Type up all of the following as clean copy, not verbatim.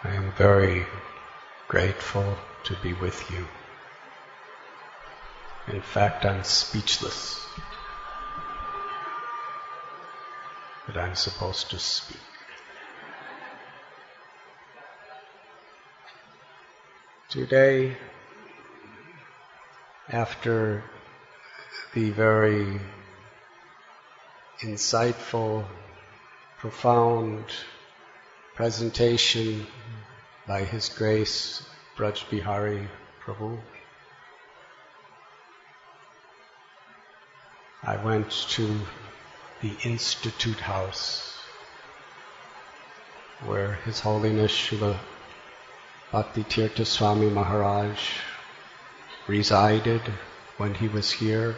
I am very grateful to be with you. In fact, I'm speechless that I'm supposed to speak. Today, after the very insightful, profound presentation by His Grace Braj Bihari Prabhu, I went to the Institute House where His Holiness Srila Bhakti-tirtha Swami Maharaj resided when he was here,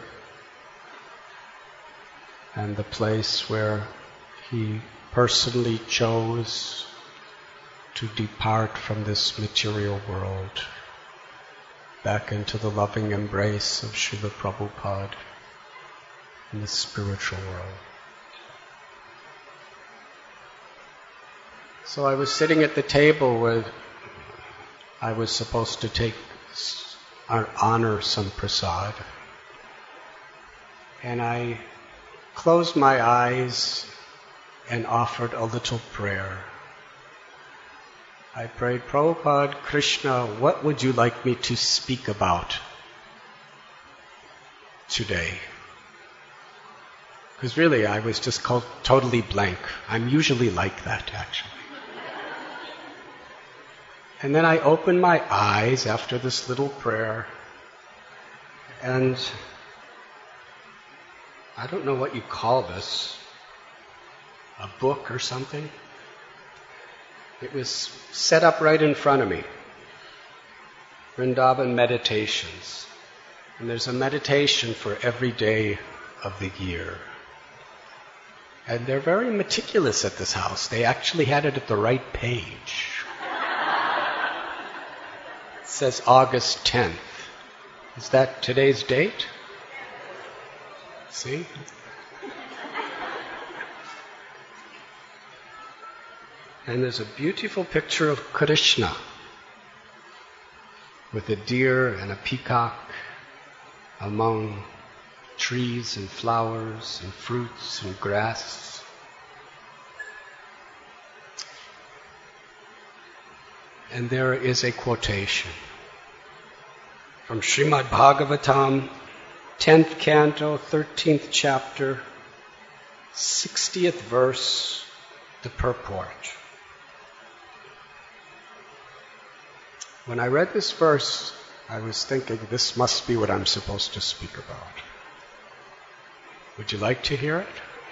and the place where he personally chose to depart from this material world back into the loving embrace of Srila Prabhupada in the spiritual world. So I was sitting at the table where I was supposed to honor some prasad, and I closed my eyes and offered a little prayer. I prayed, Prabhupada, Krishna, what would you like me to speak about today? Because really I was just totally blank. I'm usually like that, actually. And then I opened my eyes after this little prayer, and I don't know what you call this, a book or something. It was set up right in front of me, Vrindavan Meditations. And there's a meditation for every day of the year. And they're very meticulous at this house. They actually had it at the right page. It says August 10th. Is that today's date? See? And there's a beautiful picture of Krishna with a deer and a peacock among trees and flowers and fruits and grass. And there is a quotation from Srimad Bhagavatam, 10th canto, 13th chapter, 60th verse, the purport. When I read this verse, I was thinking, this must be what I'm supposed to speak about. Would you like to hear it?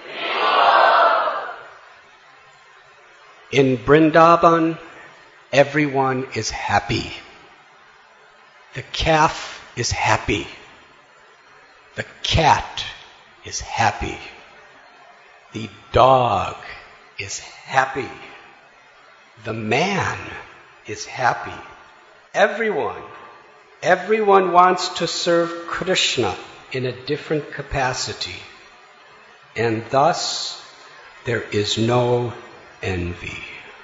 In Vrindavan, everyone is happy. The calf is happy. The cat is happy. The dog is happy. The man is happy. Everyone wants to serve Krishna in a different capacity, and thus there is no envy.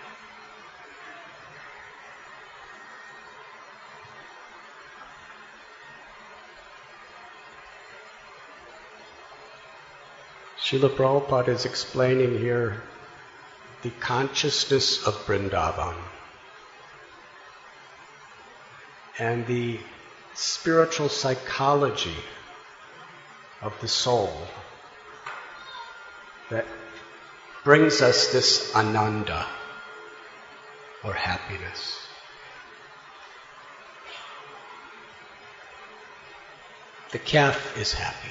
Srila Prabhupada is explaining here the consciousness of Vrindavan and the spiritual psychology of the soul that brings us this ananda, or happiness. The calf is happy.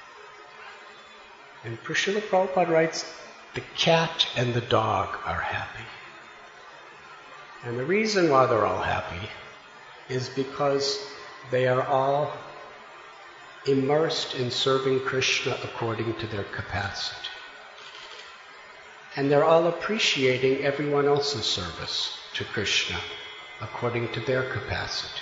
And Srila Prabhupada writes, the cat and the dog are happy. And the reason why they're all happy is because they are all immersed in serving Krishna according to their capacity. And they're all appreciating everyone else's service to Krishna according to their capacity.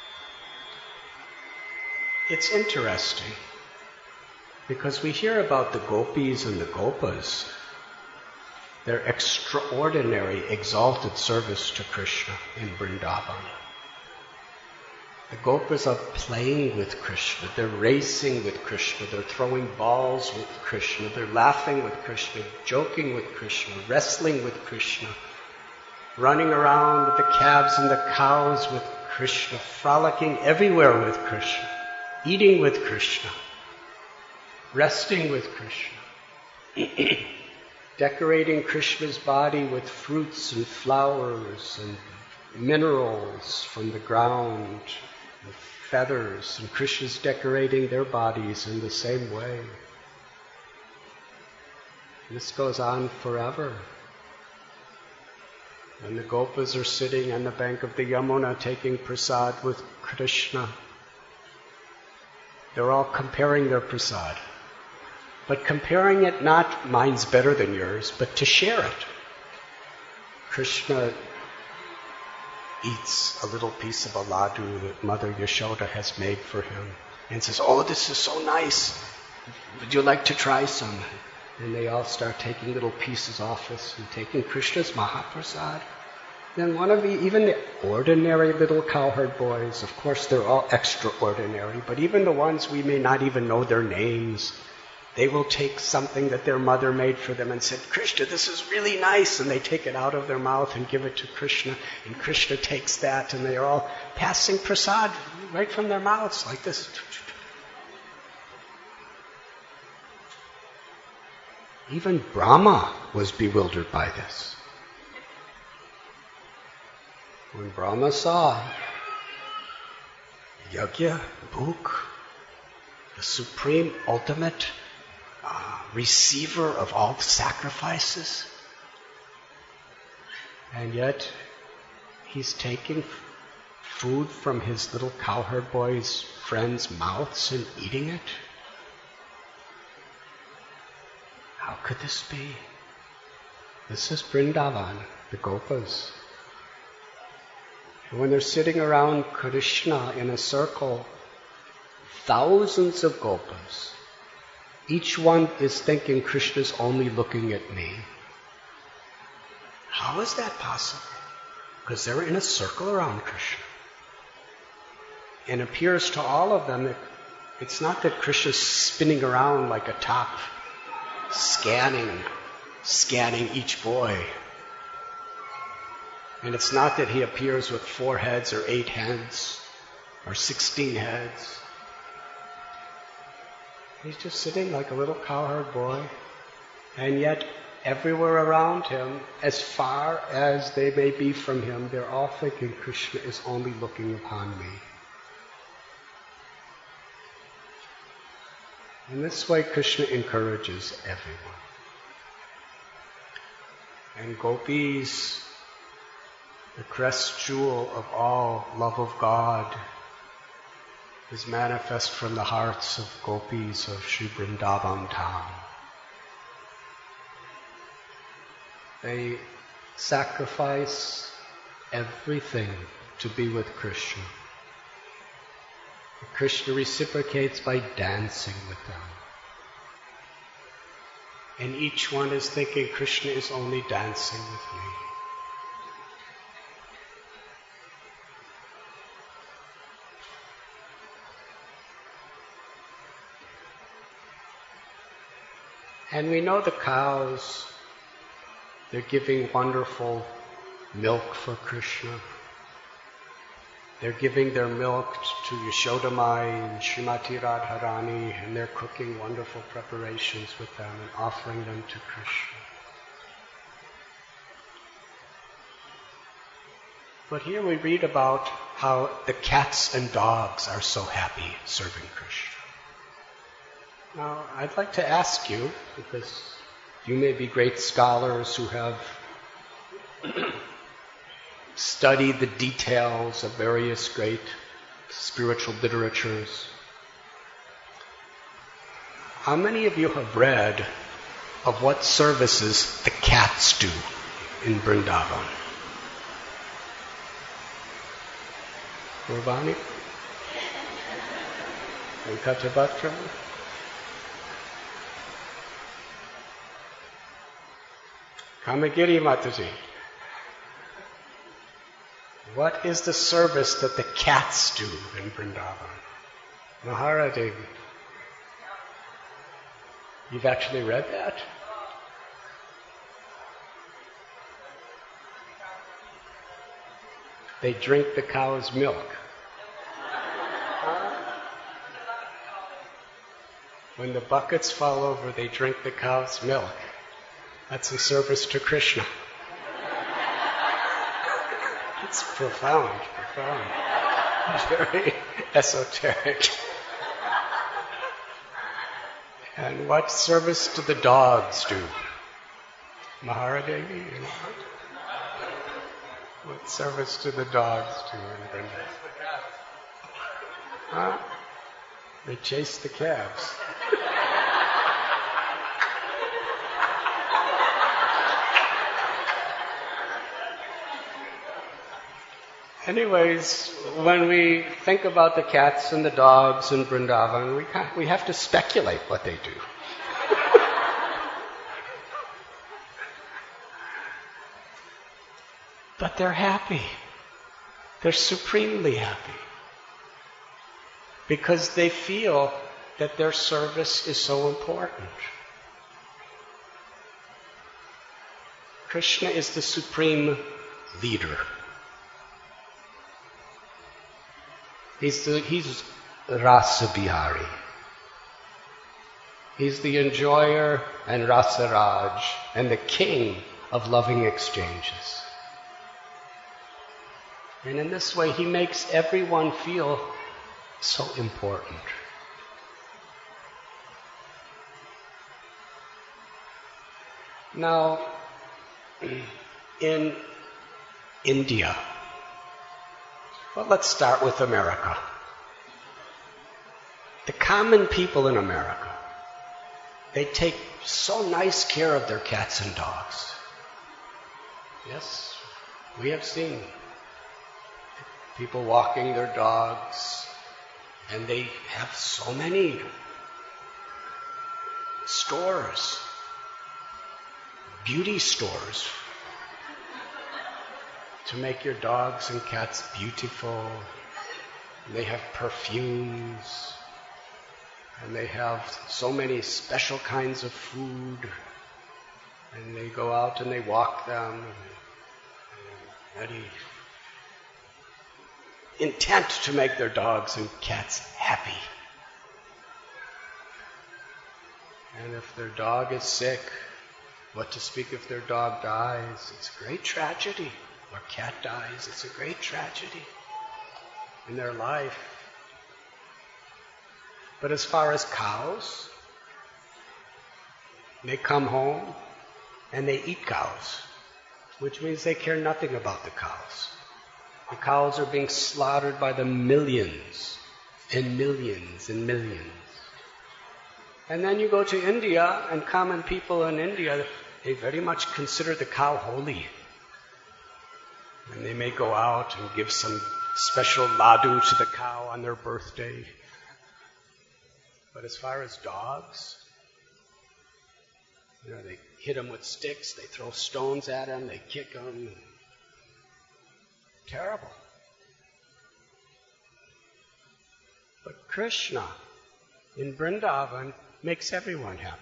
It's interesting because we hear about the gopis and the gopas, their extraordinary, exalted service to Krishna in Vrindavan. The Gopas are playing with Krishna, they're racing with Krishna, they're throwing balls with Krishna, they're laughing with Krishna, joking with Krishna, wrestling with Krishna, running around with the calves and the cows with Krishna, frolicking everywhere with Krishna, eating with Krishna, resting with Krishna, decorating Krishna's body with fruits and flowers and minerals from the ground, and feathers, and Krishna's decorating their bodies in the same way. This goes on forever. When the Gopas are sitting on the bank of the Yamuna taking prasad with Krishna, they're all comparing their prasad. But comparing it not mine's better than yours, but to share it. Krishna eats a little piece of a laddu that Mother Yashoda has made for him and says, "Oh, this is so nice. Would you like to try some?" And they all start taking little pieces off us and taking Krishna's Mahaprasad. Then even the ordinary little cowherd boys, of course they're all extraordinary, but even the ones we may not even know their names, they will take something that their mother made for them and said, "Krishna, this is really nice." And they take it out of their mouth and give it to Krishna. And Krishna takes that and they are all passing prasad right from their mouths like this. Even Brahma was bewildered by this. When Brahma saw Yajna, Bhuk, the supreme ultimate receiver of all sacrifices, and yet he's taking food from his little cowherd boys' friends' mouths and eating it. How could this be? This is Vrindavan, the Gopas. And when they're sitting around Krishna in a circle, thousands of Gopas, each one is thinking Krishna's only looking at me. How is that possible? Because they're in a circle around Krishna. And it appears to all of them that it's not that Krishna's spinning around like a top, scanning each boy. And it's not that he appears with 4 heads or 8 heads or 16 heads. He's just sitting like a little cowherd boy, and yet everywhere around him, as far as they may be from him, they're all thinking Krishna is only looking upon me. In this way, Krishna encourages everyone. And gopis, the crest jewel of all love of God, is manifest from the hearts of gopis of Sri Vrindavan town. They sacrifice everything to be with Krishna. Krishna reciprocates by dancing with them. And each one is thinking Krishna is only dancing with me. And we know the cows, they're giving wonderful milk for Krishna. They're giving their milk to Yashodamai and Srimati Radharani, and they're cooking wonderful preparations with them and offering them to Krishna. But here we read about how the cats and dogs are so happy serving Krishna. Now, I'd like to ask you, because you may be great scholars who have studied the details of various great spiritual literatures, how many of you have read of what services the cats do in Vrindavan? Urbani? Venkataphatra? Kamagiri Mataji. What is the service that the cats do in Vrindavan? Maharadevi. You've actually read that? They drink the cow's milk. When the buckets fall over, they drink the cow's milk. That's a service to Krishna. It's profound. It's very esoteric. And what service do the dogs do? Maharadevi? What service do the dogs do in Vrindavan? Huh? They chase the calves. Anyways, when we think about the cats and the dogs in Vrindavan, we have to speculate what they do. But they're happy. They're supremely happy. Because they feel that their service is so important. Krishna is the supreme leader. He's Rasa Bihari. He's the enjoyer and Rasa Raj and the king of loving exchanges. And in this way, he makes everyone feel so important. Now, in India, well, let's start with America. The common people in America, they take so nice care of their cats and dogs. Yes, we have seen people walking their dogs, and they have so many stores, beauty stores, to make your dogs and cats beautiful. And they have perfumes, and they have so many special kinds of food, and they go out and they walk them, and very intent to make their dogs and cats happy. And if their dog is sick, what to speak if their dog dies? It's a great tragedy. Or cat dies, it's a great tragedy in their life. But as far as cows, they come home and they eat cows, which means they care nothing about the cows. The cows are being slaughtered by the millions and millions and millions. And then you go to India, and common people in India, they very much consider the cow holy. And they may go out and give some special laddu to the cow on their birthday. But as far as dogs, they hit them with sticks, they throw stones at them, they kick them. Terrible. But Krishna in Vrindavan makes everyone happy.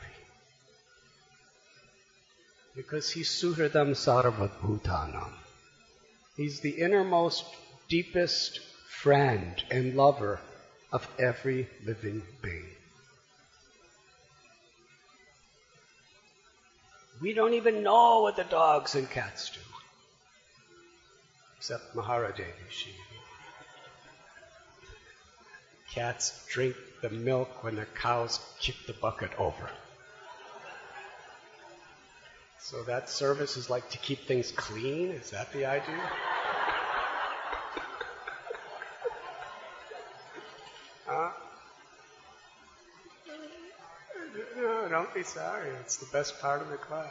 Because he's Suhridam Sarva Bhutanam. He's the innermost, deepest friend and lover of every living being. We don't even know what the dogs and cats do, except Maharadevi. Cats drink the milk when the cows kick the bucket over. So that service is like to keep things clean? Is that the idea? No, don't be sorry. It's the best part of the class.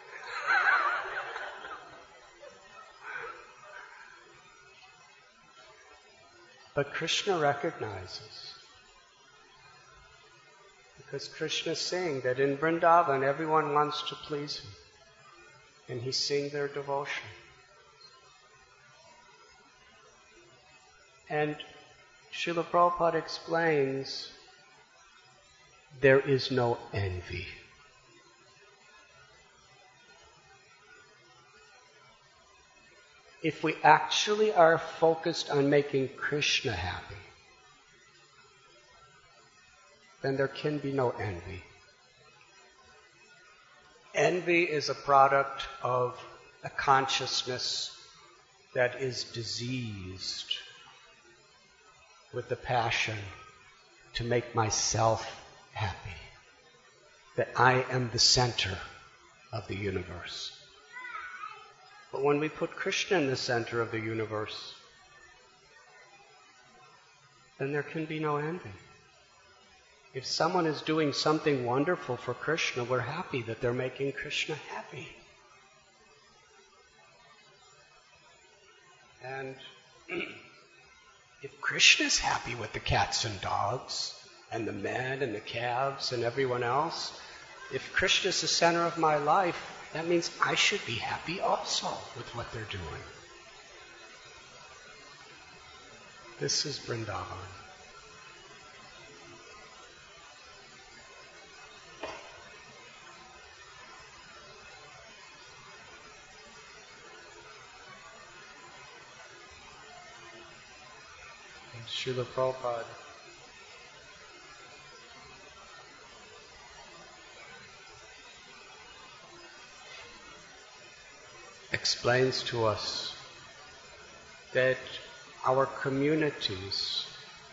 But Krishna recognizes. Because Krishna is saying that in Vrindavan everyone wants to please him. and he sing their devotion. And Srila Prabhupada explains, there is no envy. If we actually are focused on making Krishna happy, then there can be no envy. Envy is a product of a consciousness that is diseased with the passion to make myself happy, that I am the center of the universe. But when we put Krishna in the center of the universe, then there can be no envy. If someone is doing something wonderful for Krishna, we're happy that they're making Krishna happy. And if Krishna's happy with the cats and dogs, and the men and the calves and everyone else, if Krishna's the center of my life, that means I should be happy also with what they're doing. This is Vrindavan. Srila Prabhupada explains to us that our communities,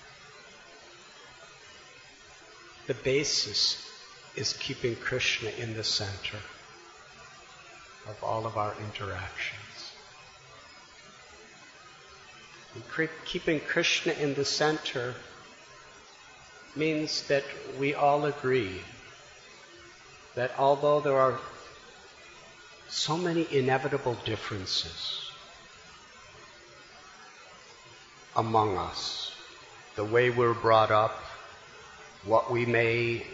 the basis is keeping Krishna in the center of all of our interactions. And keeping Krishna in the center means that we all agree that although there are so many inevitable differences among us, the way we're brought up, what we may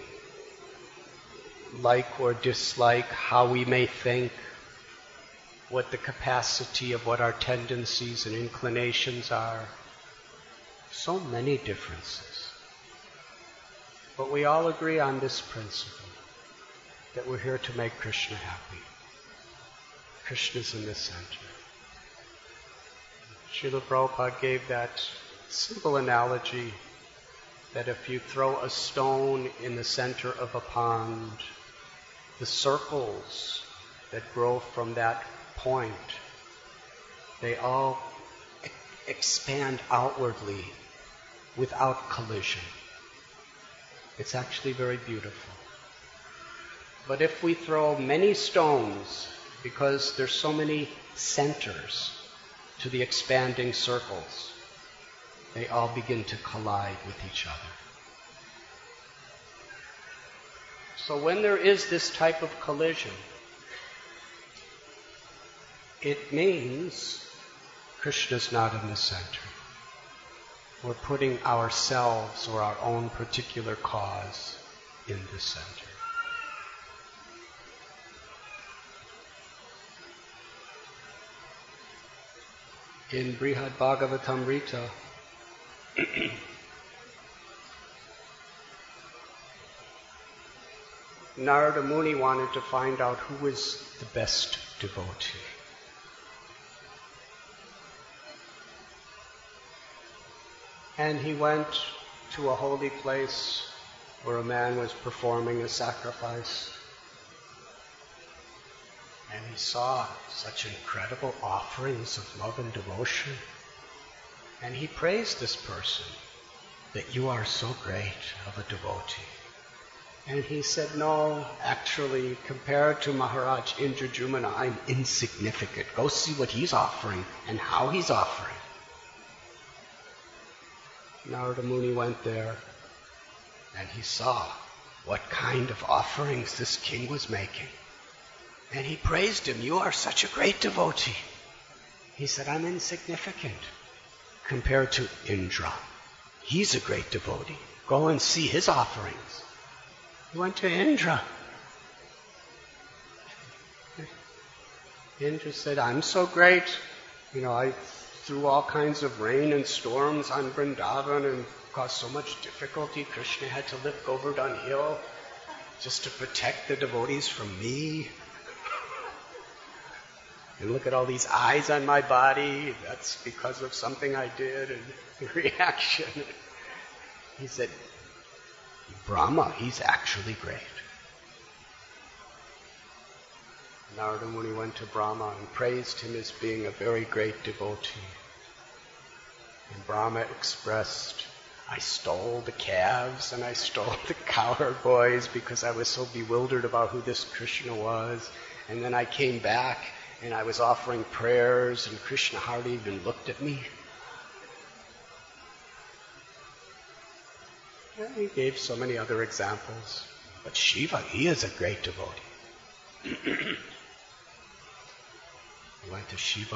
like or dislike, how we may think, what the capacity of what our tendencies and inclinations are. So many differences. But we all agree on this principle, that we're here to make Krishna happy. Krishna's in the center. Srila Prabhupada gave that simple analogy that if you throw a stone in the center of a pond, the circles that grow from that point, they all expand outwardly without collision. It's actually very beautiful. But if we throw many stones, because there's so many centers to the expanding circles, they all begin to collide with each other. So when there is this type of collision, it means Krishna's not in the center. We're putting ourselves or our own particular cause in the center. In Brihad Bhagavatamrita, Narada Muni wanted to find out who was the best devotee. And he went to a holy place where a man was performing a sacrifice. And he saw such incredible offerings of love and devotion. And he praised this person, that you are so great of a devotee. And he said, no, actually, compared to Maharaj Indradyumna, I'm insignificant. Go see what he's offering and how he's offering. Narada Muni went there, and he saw what kind of offerings this king was making. And he praised him, you are such a great devotee. He said, I'm insignificant compared to Indra. He's a great devotee. Go and see his offerings. He went to Indra. Indra said, I'm so great. I threw all kinds of rain and storms on Vrindavan and caused so much difficulty. Krishna had to lift Govardhan Hill just to protect the devotees from me. And look at all these eyes on my body. That's because of something I did and reaction. He said, Brahma, he's actually great. Narada Muni went to Brahma and praised him as being a very great devotee. And Brahma expressed, I stole the calves and I stole the cowherd boys because I was so bewildered about who this Krishna was. And then I came back and I was offering prayers and Krishna hardly even looked at me. And he gave so many other examples. But Shiva, he is a great devotee. He went to Shiva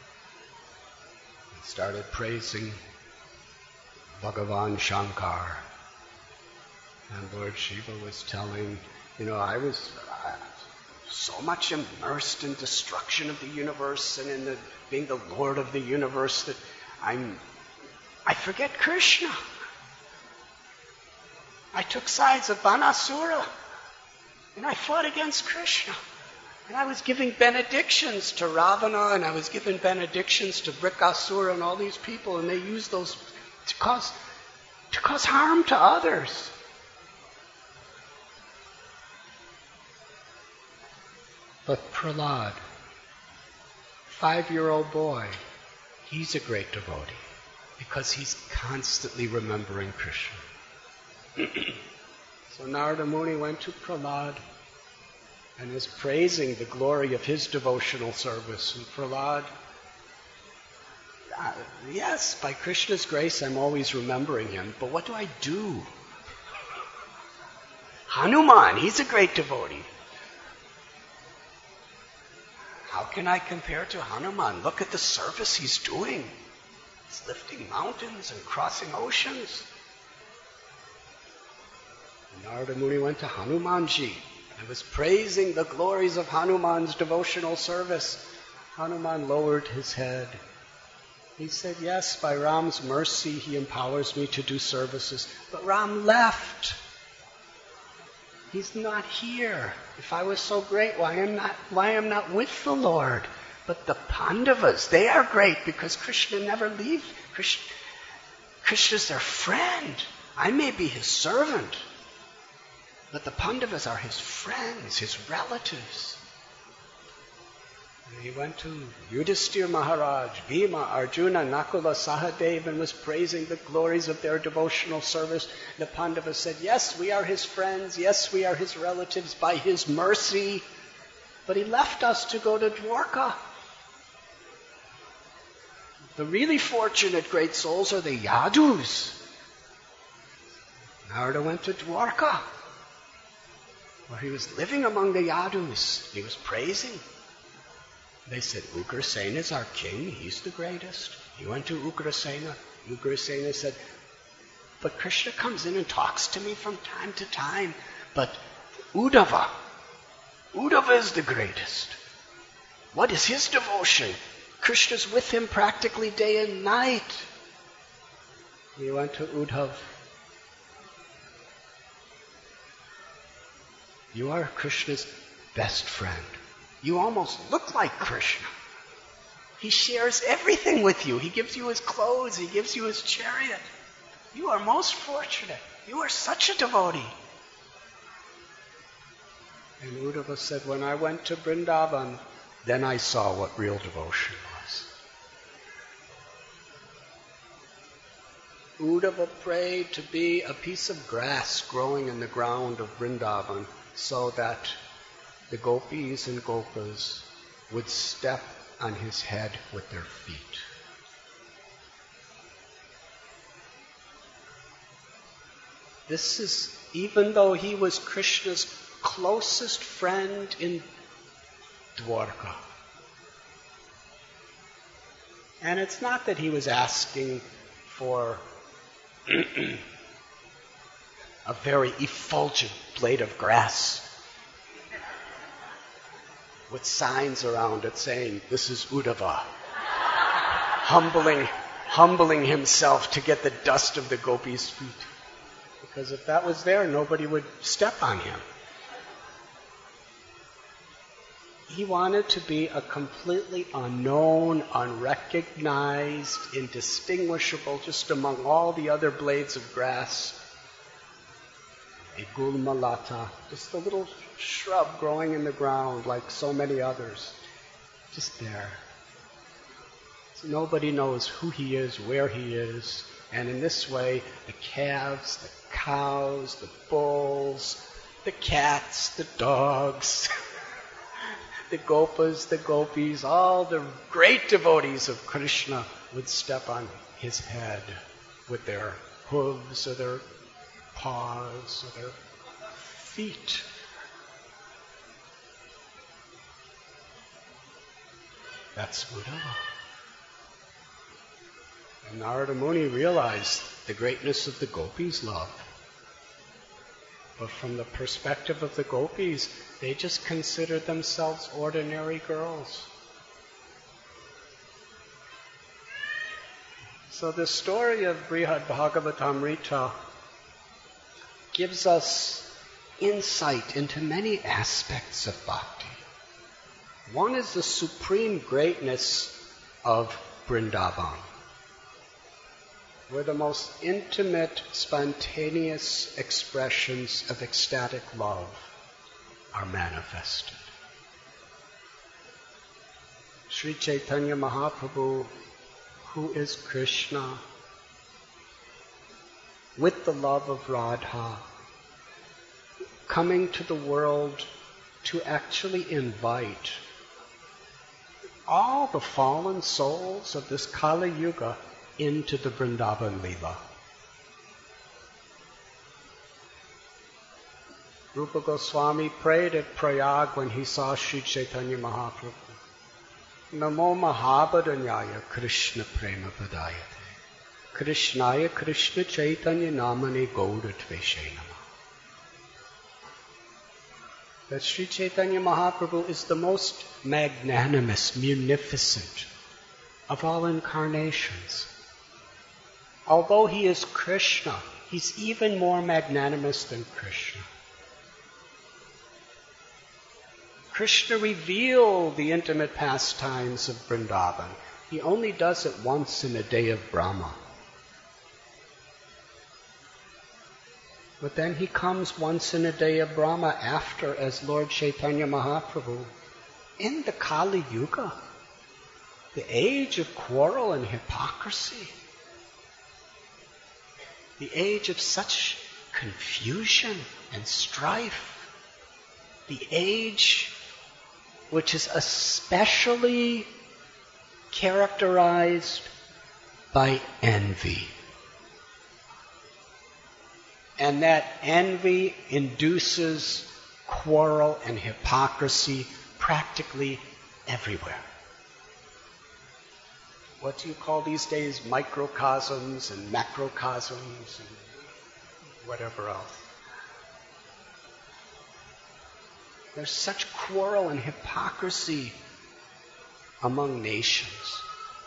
and started praising Bhagavan Shankar. And Lord Shiva was telling, I was so much immersed in destruction of the universe and in being the Lord of the universe that I forget Krishna. I took sides of Banasura and I fought against Krishna. And I was giving benedictions to Ravana, and I was giving benedictions to Brikasura and all these people, and they used those to cause harm to others. But Prahlad, 5-year-old boy, he's a great devotee because he's constantly remembering Krishna. So Narada Muni went to Prahlad and was praising the glory of his devotional service. And Prahlad, yes, by Krishna's grace, I'm always remembering him, but what do I do? Hanuman, he's a great devotee. How can I compare to Hanuman? Look at the service he's doing. He's lifting mountains and crossing oceans. And Narada Muni went to Hanumanji. I was praising the glories of Hanuman's devotional service. Hanuman lowered his head. He said, yes, by Ram's mercy, he empowers me to do services. But Ram left. He's not here. If I was so great, why am I not with the Lord? But the Pandavas, they are great because Krishna never leaves. Krishna's their friend. I may be his servant. But the Pandavas are his friends, his relatives. And he went to Yudhishthira Maharaj, Bhima, Arjuna, Nakula, Sahadeva, and was praising the glories of their devotional service. The Pandavas said, yes, we are his friends, yes, we are his relatives by his mercy. But he left us to go to Dwarka. The really fortunate great souls are the Yadus. Narada went to Dwarka, where he was living among the Yadus. He was praising. They said, Ugrasena is our king. He's the greatest. He went to Ugrasena. Ugrasena said, but Krishna comes in and talks to me from time to time. But Uddhava is the greatest. What is his devotion? Krishna's with him practically day and night. He went to Uddhav. You are Krishna's best friend. You almost look like Krishna. He shares everything with you. He gives you his clothes. He gives you his chariot. You are most fortunate. You are such a devotee. And Uddhava said, when I went to Vrindavan, then I saw what real devotion was. Uddhava prayed to be a piece of grass growing in the ground of Vrindavan, so that the gopis and gopas would step on his head with their feet. This is, even though he was Krishna's closest friend in Dwarka. And it's not that he was asking for a very effulgent blade of grass. with signs around it saying, "This is Uddhava," humbling himself to get the dust of the gopis' feet. Because if that was there, nobody would step on him. He wanted to be a completely unknown, unrecognized, indistinguishable, just among all the other blades of grass. A gulmalata, just a little shrub growing in the ground like so many others. Just there. So nobody knows who he is, where he is. And in this way, the calves, the cows, the bulls, the cats, the dogs, the gopas, the gopis, all the great devotees of Krishna would step on his head with their hooves or their paws or their feet. That's Uddhava. And Narada Muni realized the greatness of the gopis' love. But from the perspective of the gopis, they just considered themselves ordinary girls. So the story of Brihad Bhagavatamrita gives us insight into many aspects of bhakti. One is the supreme greatness of Vrindavan, where the most intimate, spontaneous expressions of ecstatic love are manifested. Sri Chaitanya Mahaprabhu, who is Krishna, with the love of Radha, coming to the world to actually invite all the fallen souls of this Kali Yuga into the Vrindavan Leela. Rupa Goswami prayed at Prayag when he saw Sri Chaitanya Mahaprabhu. Namo Mahabharanyaya Krishna Prema Padayate Krishnaya Krishna Chaitanya Namane Gauda Tveshe Namah. That Sri Chaitanya Mahaprabhu is the most magnanimous, munificent of all incarnations. Although he is Krishna, he's even more magnanimous than Krishna. Krishna revealed the intimate pastimes of Vrindavan. He only does it once in a day of Brahma. But then he comes once in a day of Brahma after as Lord Chaitanya Mahaprabhu in the Kali Yuga, the age of quarrel and hypocrisy, the age of such confusion and strife, the age which is especially characterized by envy. And that envy induces quarrel and hypocrisy practically everywhere. What do you call these days? Microcosms and macrocosms and whatever else. There's such quarrel and hypocrisy among nations,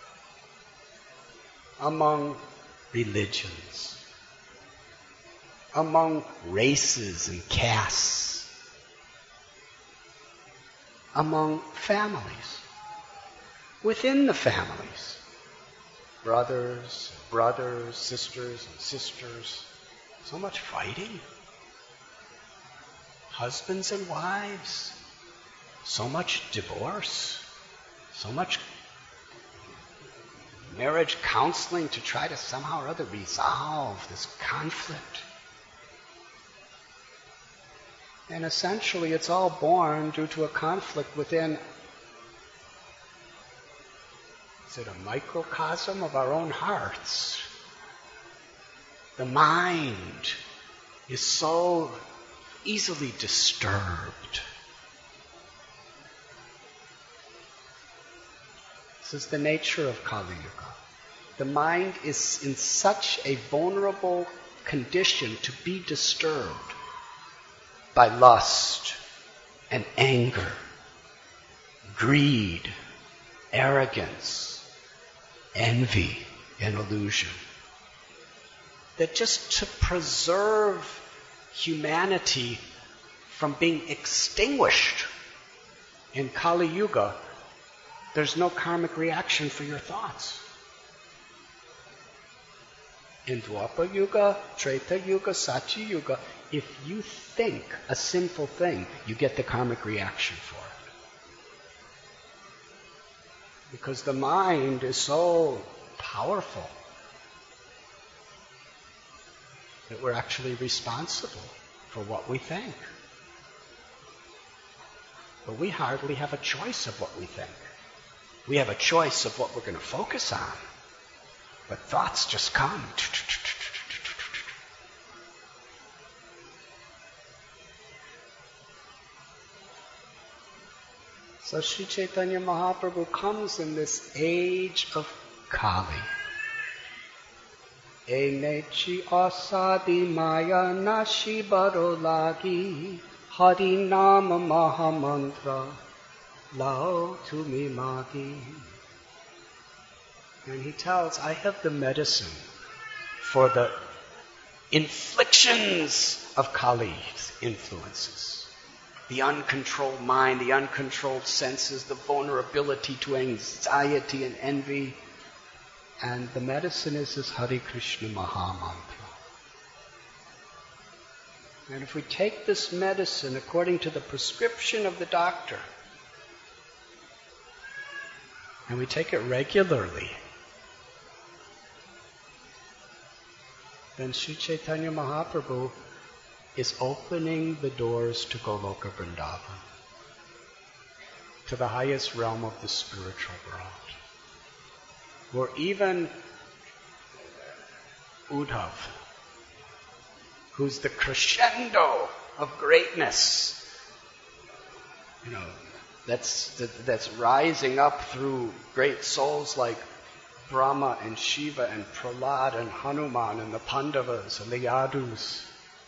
among religions, among races and castes, among families, within the families, brothers, sisters and sisters, so much fighting. Husbands and wives, so much divorce, so much marriage counseling to try to somehow or other resolve this conflict. And essentially it's all born due to a conflict within, is it a microcosm of our own hearts? The mind is so easily disturbed. This is the nature of Kali Yuga. The mind is in such a vulnerable condition to be disturbed by lust and anger greed, arrogance, envy, and illusion. That just to preserve humanity from being extinguished in Kali Yuga, there's no karmic reaction for your thoughts. In Dwapara Yuga, Treta Yuga, Satya Yuga, if you think a sinful thing, you get the karmic reaction for it. Because the mind is so powerful that we're actually responsible for what we think. But we hardly have a choice of what we think. We have a choice of what we're going to focus on. But thoughts just come. So Sri Chaitanya Mahaprabhu comes in this age of Kali. Enechi asadi maya nashi baro lagi Hari nama mahamantra lao tumi magi. And he tells, I have the medicine for the inflictions of Kali's influences. The uncontrolled mind, the uncontrolled senses, the vulnerability to anxiety and envy. And the medicine is this Hare Krishna Mahamantra. And if we take this medicine according to the prescription of the doctor, and we take it regularly, then Sri Chaitanya Mahaprabhu is opening the doors to Goloka Vrindavan, to the highest realm of the spiritual world, where even Uddhav, who's the crescendo of greatness, that's rising up through great souls like Brahma and Shiva and Prahlad and Hanuman and the Pandavas and the Yadus.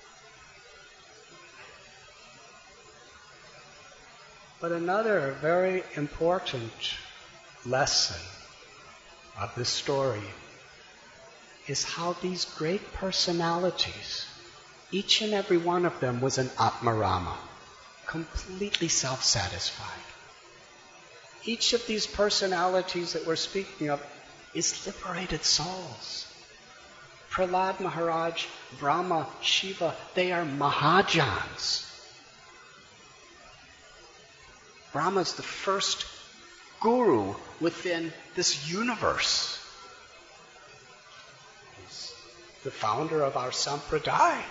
But another very important lesson of this story is how these great personalities, each and every one of them was an Atmarama, completely self-satisfied. Each of these personalities that we're speaking of is liberated souls. Prahlad Maharaj, Brahma, Shiva, they are Mahajans. Brahma's the first guru within this universe. He's the founder of our sampradaya.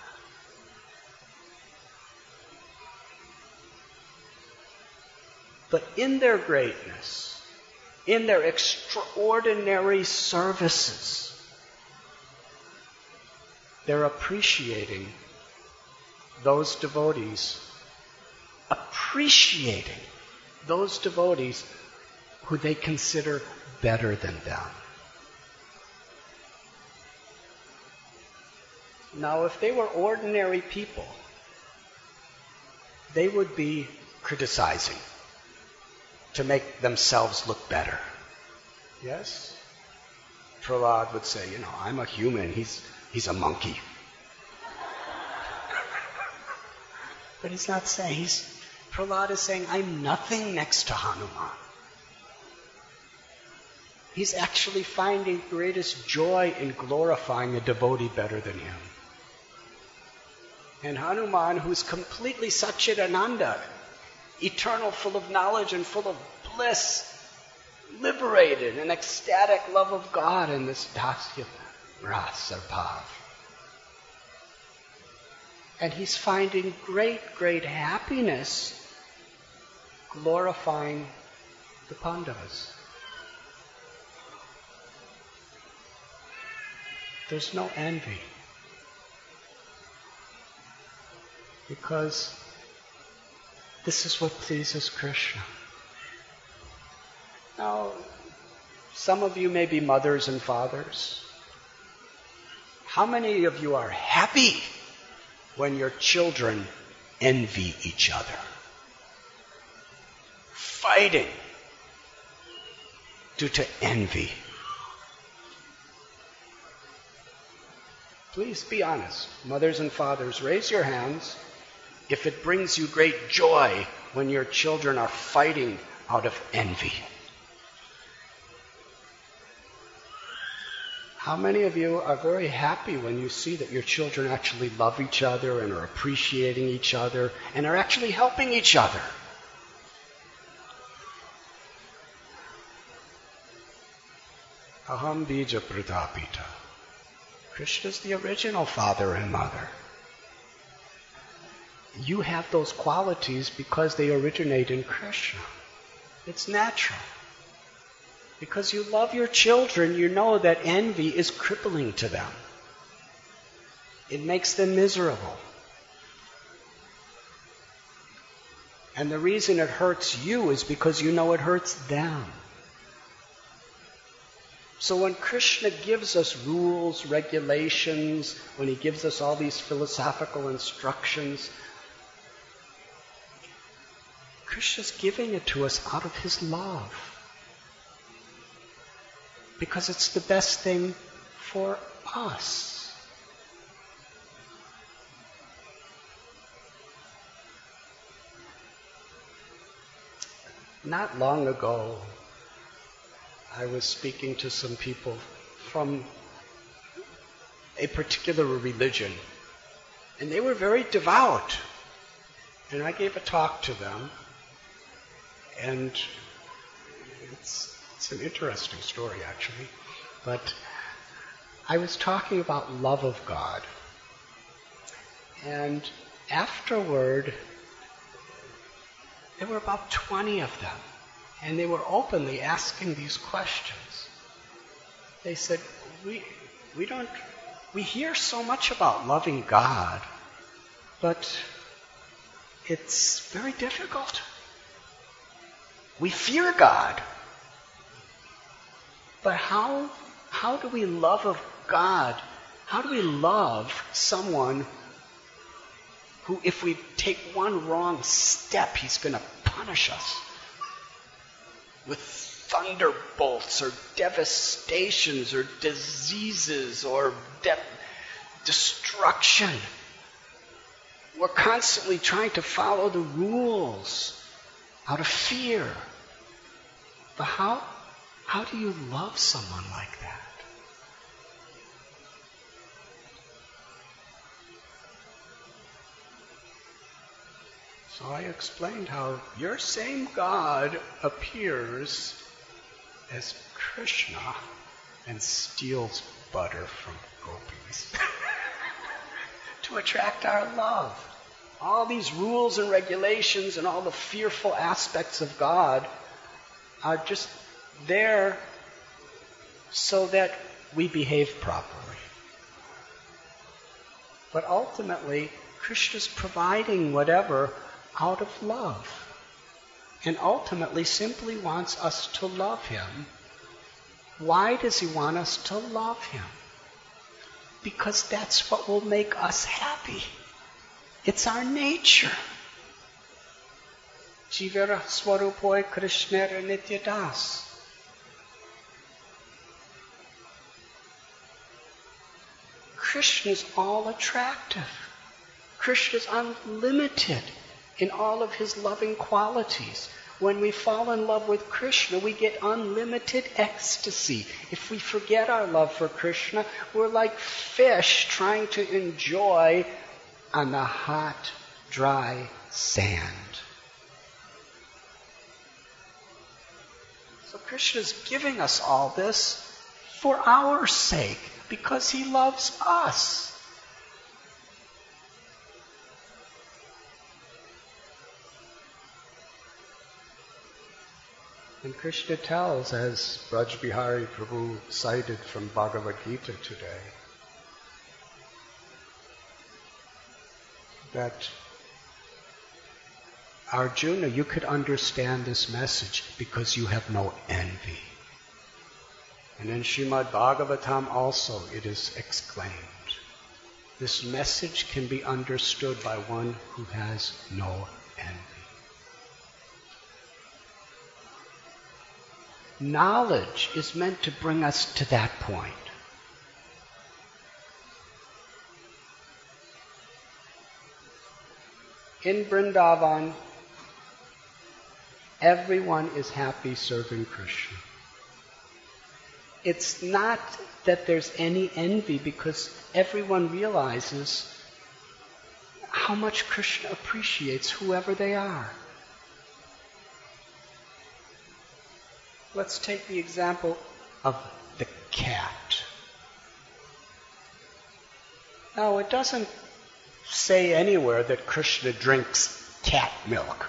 But in their greatness, in their extraordinary services, they're appreciating those devotees who they consider better than them. Now, if they were ordinary people, they would be criticizing to make themselves look better. Yes? Prahlad would say, I'm a human, he's a monkey. But he's not saying, Prahlad is saying, I'm nothing next to Hanuman. He's actually finding greatest joy in glorifying a devotee better than him. And Hanuman, who's completely Satchidananda, eternal, full of knowledge and full of bliss, liberated in ecstatic love of God in this Dasya Rasa Bhav. And he's finding great, great happiness glorifying the Pandavas. There's no envy. Because this is what pleases Krishna. Now, some of you may be mothers and fathers. How many of you are happy when your children envy each other? fighting due to envy. Please be honest. Mothers and fathers, raise your hands if it brings you great joy when your children are fighting out of envy. How many of you are very happy when you see that your children actually love each other and are appreciating each other and are actually helping each other? Aham bija pradapita. Krishna's the original father and mother. You have those qualities because they originate in Krishna. It's natural. Because you love your children, you know that envy is crippling to them. It makes them miserable. And the reason it hurts you is because you know it hurts them. So when Krishna gives us rules, regulations, when he gives us all these philosophical instructions, Krishna's giving it to us out of his love. Because it's the best thing for us. Not long ago, I was speaking to some people from a particular religion, and they were very devout. And I gave a talk to them, and it's an interesting story, actually. But I was talking about love of God. And afterward, there were about 20 of them. And they were openly asking these questions. They said, we hear so much about loving God, but it's very difficult. We fear God. But how do we love of God? How do we love someone who, if we take one wrong step, he's going to punish us with thunderbolts or devastations or diseases or destruction? We're constantly trying to follow the rules out of fear. But how do you love someone like that? So I explained how your same God appears as Krishna and steals butter from gopis to attract our love. All these rules and regulations and all the fearful aspects of God are just there so that we behave properly. But ultimately, Krishna's providing whatever out of love. And ultimately simply wants us to love him. Why does he want us to love him? Because that's what will make us happy. It's our nature. Jivara swarupoi krishnera nityadas. Krishna's all attractive. Krishna's unlimited in all of his loving qualities. When we fall in love with Krishna, we get unlimited ecstasy. If we forget our love for Krishna, we're like fish trying to enjoy on the hot, dry sand. So Krishna's giving us all this for our sake, because he loves us. And Krishna tells, as Braj Bihari Prabhu cited from Bhagavad Gita today, that Arjuna, you could understand this message because you have no envy. And in Srimad Bhagavatam also it is exclaimed, this message can be understood by one who has no envy. Knowledge is meant to bring us to that point. In Vrindavan, everyone is happy serving Krishna. It's not that there's any envy, because everyone realizes how much Krishna appreciates whoever they are. Let's take the example of the cat. Now, it doesn't say anywhere that Krishna drinks cat milk.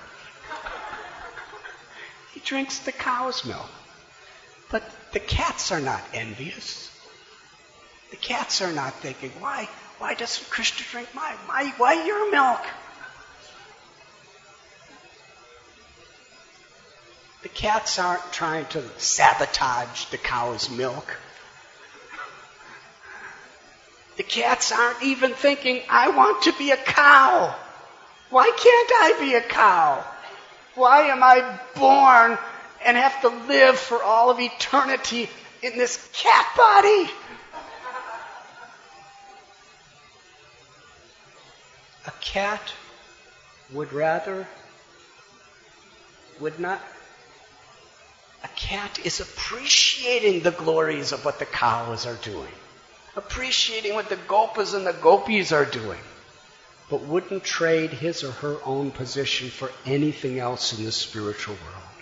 He drinks the cow's milk. But the cats are not envious. The cats are not thinking, why doesn't Krishna drink why your milk? The cats aren't trying to sabotage the cow's milk. The cats aren't even thinking, I want to be a cow. Why can't I be a cow? Why am I born and have to live for all of eternity in this cat body? A cat a cat is appreciating the glories of what the cows are doing, appreciating what the gopas and the gopis are doing, but wouldn't trade his or her own position for anything else in the spiritual world.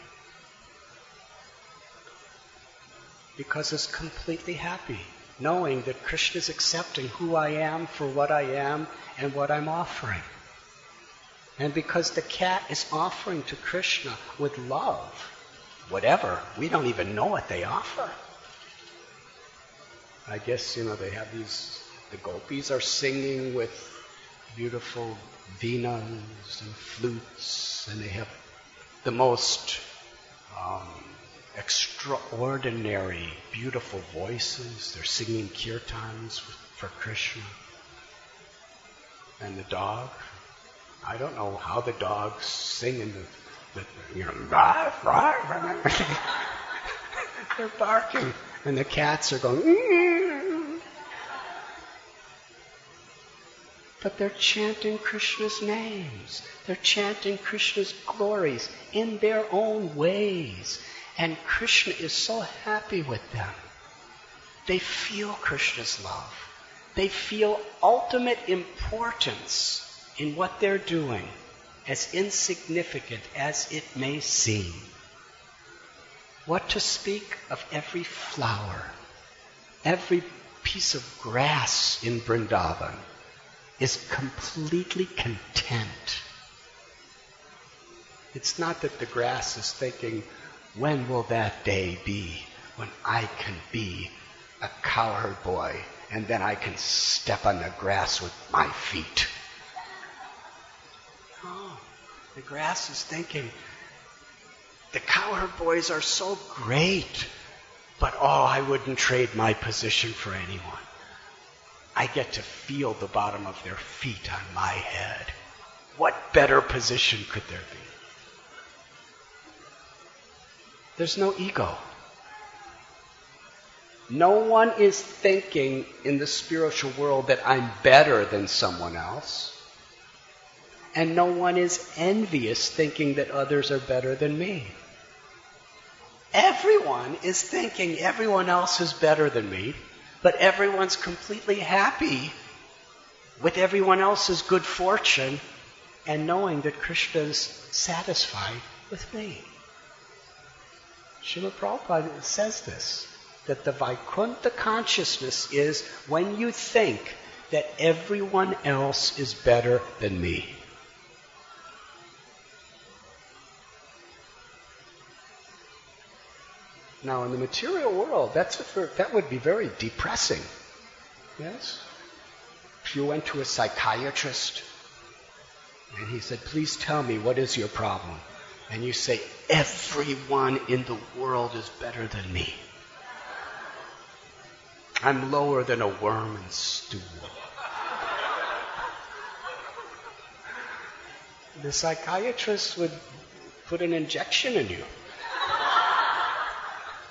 Because it's completely happy, knowing that Krishna is accepting who I am for what I am and what I'm offering. And because the cat is offering to Krishna with love, whatever, we don't even know what they offer. I guess, they have the gopis are singing with beautiful veenas and flutes, and they have the most extraordinary, beautiful voices. They're singing kirtans for Krishna. And the dog, I don't know how the dogs sing in they're barking, and the cats are going, but they're chanting Krishna's names. They're chanting Krishna's glories in their own ways. And Krishna is so happy with them. They feel Krishna's love. They feel ultimate importance in what they're doing, as insignificant as it may seem. What to speak of every flower, every piece of grass in Vrindavan is completely content. It's not that the grass is thinking, when will that day be when I can be a cowherd boy and then I can step on the grass with my feet? Oh, the grass is thinking, the cowherd boys are so great, but I wouldn't trade my position for anyone. I get to feel the bottom of their feet on my head. What better position could there be? There's no ego. No one is thinking in the spiritual world that I'm better than someone else. And no one is envious thinking that others are better than me. Everyone is thinking everyone else is better than me, but everyone's completely happy with everyone else's good fortune and knowing that Krishna is satisfied with me. Srila Prabhupada says this, that the Vaikuntha consciousness is when you think that everyone else is better than me. Now, in the material world, that would be very depressing. Yes? If you went to a psychiatrist and he said, please tell me, what is your problem? And you say, everyone in the world is better than me. I'm lower than a worm in stool. The psychiatrist would put an injection in you.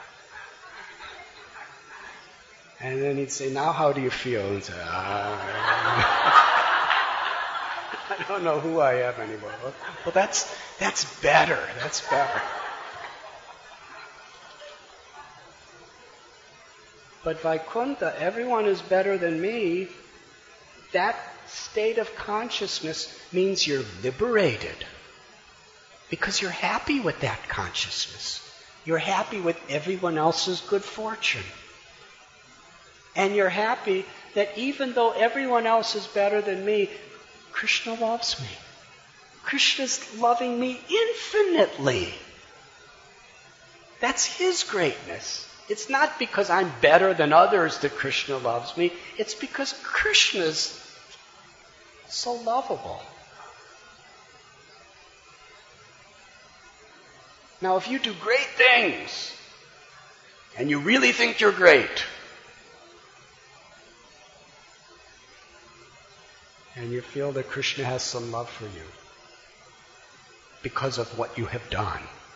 And then he'd say, now how do you feel? And say, I don't know who I am anymore. Well, that's better. That's better. But Vaikuntha, everyone is better than me. That state of consciousness means you're liberated. Because you're happy with that consciousness. You're happy with everyone else's good fortune. And you're happy that even though everyone else is better than me, Krishna loves me. Krishna's loving me infinitely. That's his greatness. It's not because I'm better than others that Krishna loves me. It's because Krishna's so lovable. Now, if you do great things, and you really think you're great, and you feel that Krishna has some love for you because of what you have done,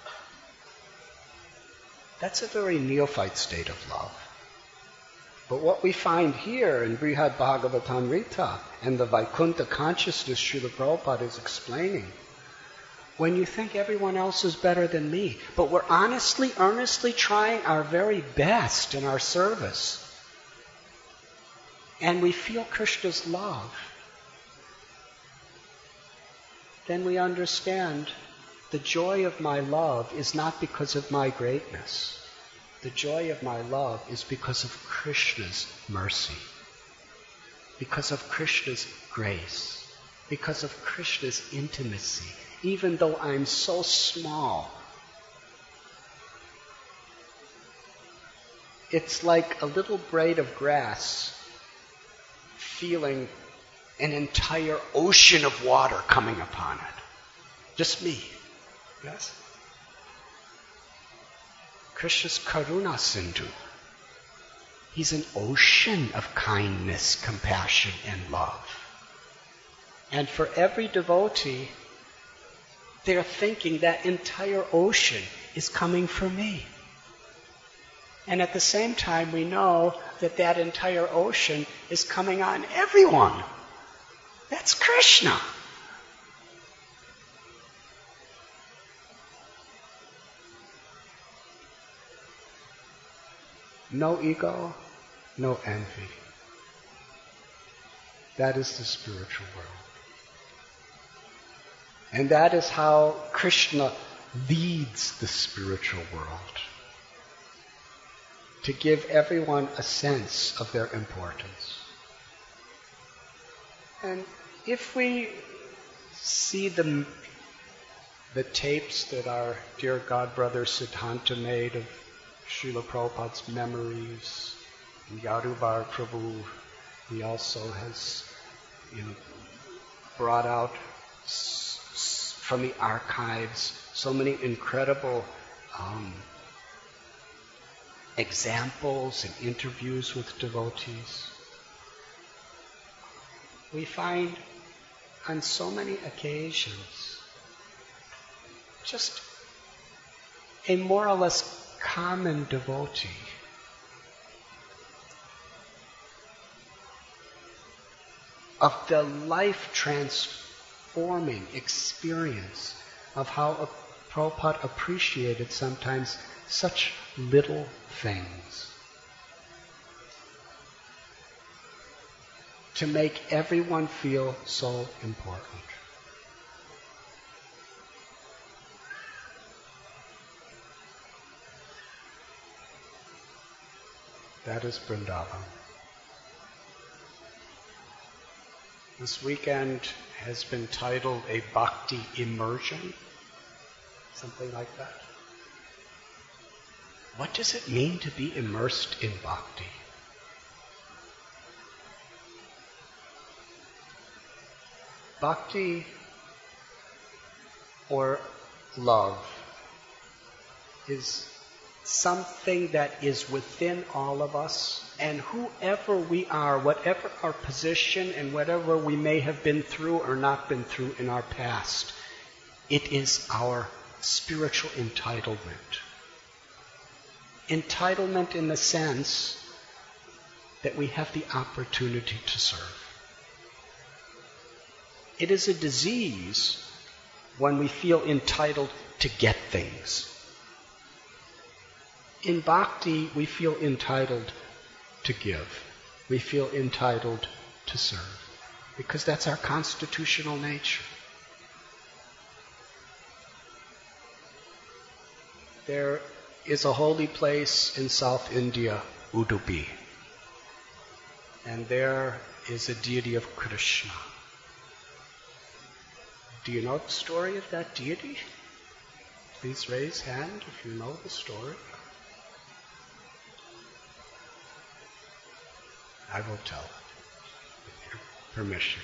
that's a very neophyte state of love. But what we find here in Brihad Bhagavatamrita and the Vaikuntha consciousness Srila Prabhupada is explaining, when you think everyone else is better than me, but we're honestly, earnestly trying our very best in our service, and we feel Krishna's love, then we understand the joy of my love is not because of my greatness. The joy of my love is because of Krishna's mercy, because of Krishna's grace, because of Krishna's intimacy. Even though I'm so small, it's like a little blade of grass feeling an entire ocean of water coming upon it. Just me. Yes? Krishna's Karuna Sindhu. He's an ocean of kindness, compassion, and love. And for every devotee, they're thinking that entire ocean is coming for me. And at the same time, we know that that entire ocean is coming on everyone. That's Krishna. No ego, no envy. That is the spiritual world. And that is how Krishna leads the spiritual world. To give everyone a sense of their importance. And if we see the tapes that our dear godbrother Siddhanta made of Srila Prabhupada's memories, and Yaduvar Prabhu, he also has brought out from the archives so many incredible examples and interviews with devotees. We find on so many occasions just a more or less common devotee of the life-transforming experience of how Prabhupada appreciated sometimes such little things to make everyone feel so important. That is Vrindavan. This weekend has been titled a Bhakti Immersion, something like that. What does it mean to be immersed in Bhakti? Bhakti, or love, is something that is within all of us, and whoever we are, whatever our position and whatever we may have been through or not been through in our past, it is our spiritual entitlement. Entitlement in the sense that we have the opportunity to serve. It is a disease when we feel entitled to get things. In bhakti, we feel entitled to give. We feel entitled to serve, because that's our constitutional nature. There is a holy place in South India, Udupi, and there is a deity of Krishna. Do you know the story of that deity? Please raise hand if you know the story. I will tell with your permission.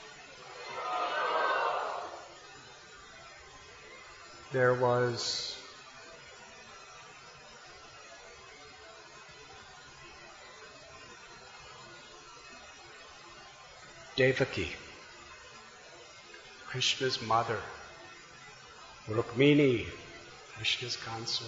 There was Devaki, Krishna's mother, Rukmini, Krishna's consort.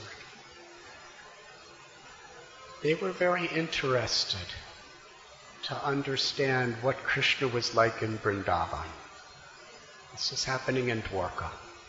They were very interested to understand what Krishna was like in Vrindavan. This was happening in Dwarka.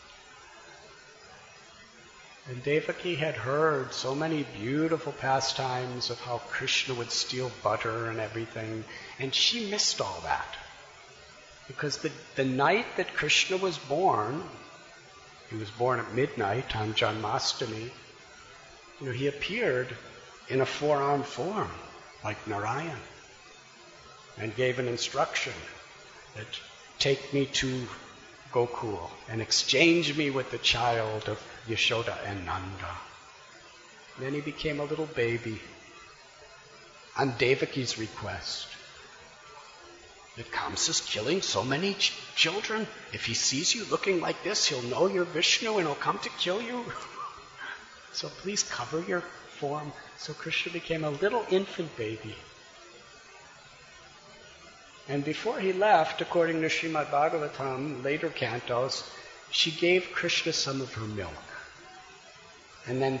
And Devaki had heard so many beautiful pastimes of how Krishna would steal butter and everything, and she missed all that. Because the night that Krishna was born, he was born at midnight on Janmashtami, he appeared in a four-armed form, like Narayan, and gave an instruction that take me to Gokul and exchange me with the child of Yashoda and Nanda. And then he became a little baby on Devaki's request. That Kamsa's killing so many children. If he sees you looking like this, he'll know you're Vishnu and he'll come to kill you. So please cover your form. So Krishna became a little infant baby. And before he left, according to Srimad Bhagavatam, later cantos, she gave Krishna some of her milk. And then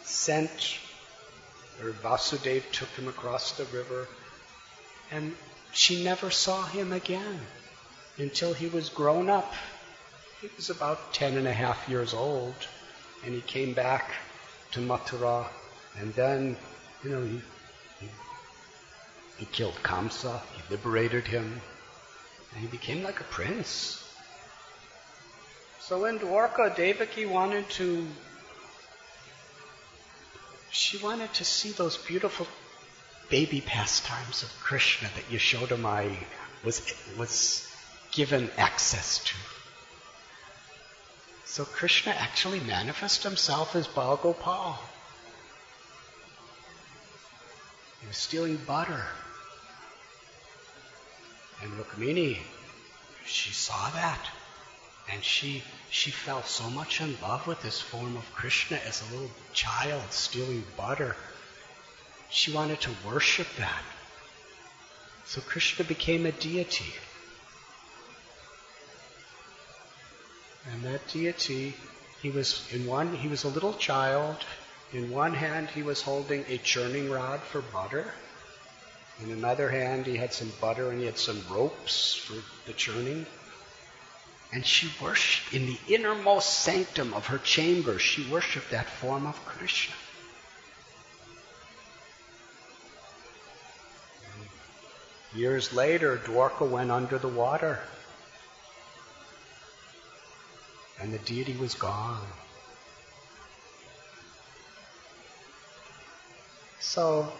Vasudeva took him across the river, and she never saw him again until he was grown up. He was about 10.5 years old, and he came back to Mathura, and then, he killed Kamsa, he liberated him, and he became like a prince. So in Dwarka, Devaki wanted to see those beautiful baby pastimes of Krishna that Yashoda Mai was given access to. So Krishna actually manifested himself as Bal Gopal. He was stealing butter. And Rukmini, she saw that. And she fell so much in love with this form of Krishna as a little child stealing butter. She wanted to worship that. So Krishna became a deity. And that deity, he was a little child. In one hand he was holding a churning rod for butter. In another hand he had some butter and he had some ropes for the churning. And she worshipped in the innermost sanctum of her chamber, she worshipped that form of Krishna. Years later, Dwarka went under the water. And the deity was gone. So,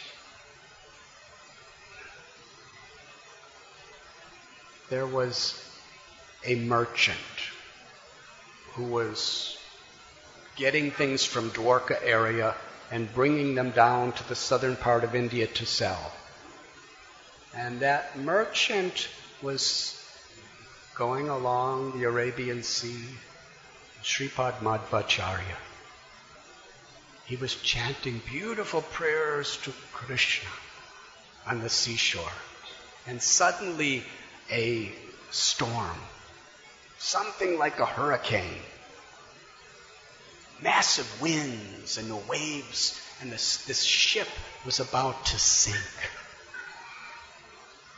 there was a merchant who was getting things from Dwarka area and bringing them down to the southern part of India to sell. And that merchant was going along the Arabian Sea, Sripad Madhvacharya. He was chanting beautiful prayers to Krishna on the seashore. And suddenly a storm, something like a hurricane, massive winds and the waves, and this ship was about to sink.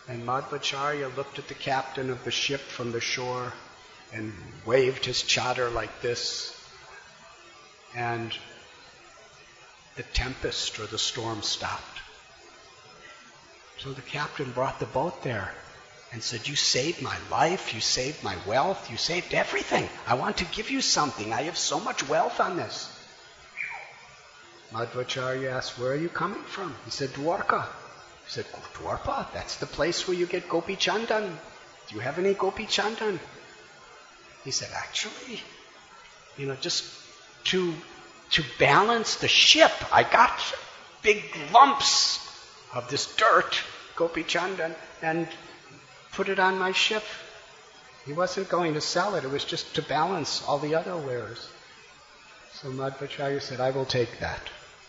And Madhvacharya looked at the captain of the ship from the shore and waved his chadar like this. And the tempest or the storm stopped. So the captain brought the boat there and said, "You saved my life, you saved my wealth, you saved everything. I want to give you something. I have so much wealth on this." Madhvacharya asked, "Where are you coming from?" He said, "Dwarka." He said, "Dwarka? That's the place where you get Gopi Chandan. Do you have any Gopi Chandan?" He said, "Actually, just to balance the ship, I got big lumps of this dirt, Gopi Chandan, and put it on my ship." He wasn't going to sell it. It was just to balance all the other wares. So Madhvacharya said, "I will take that."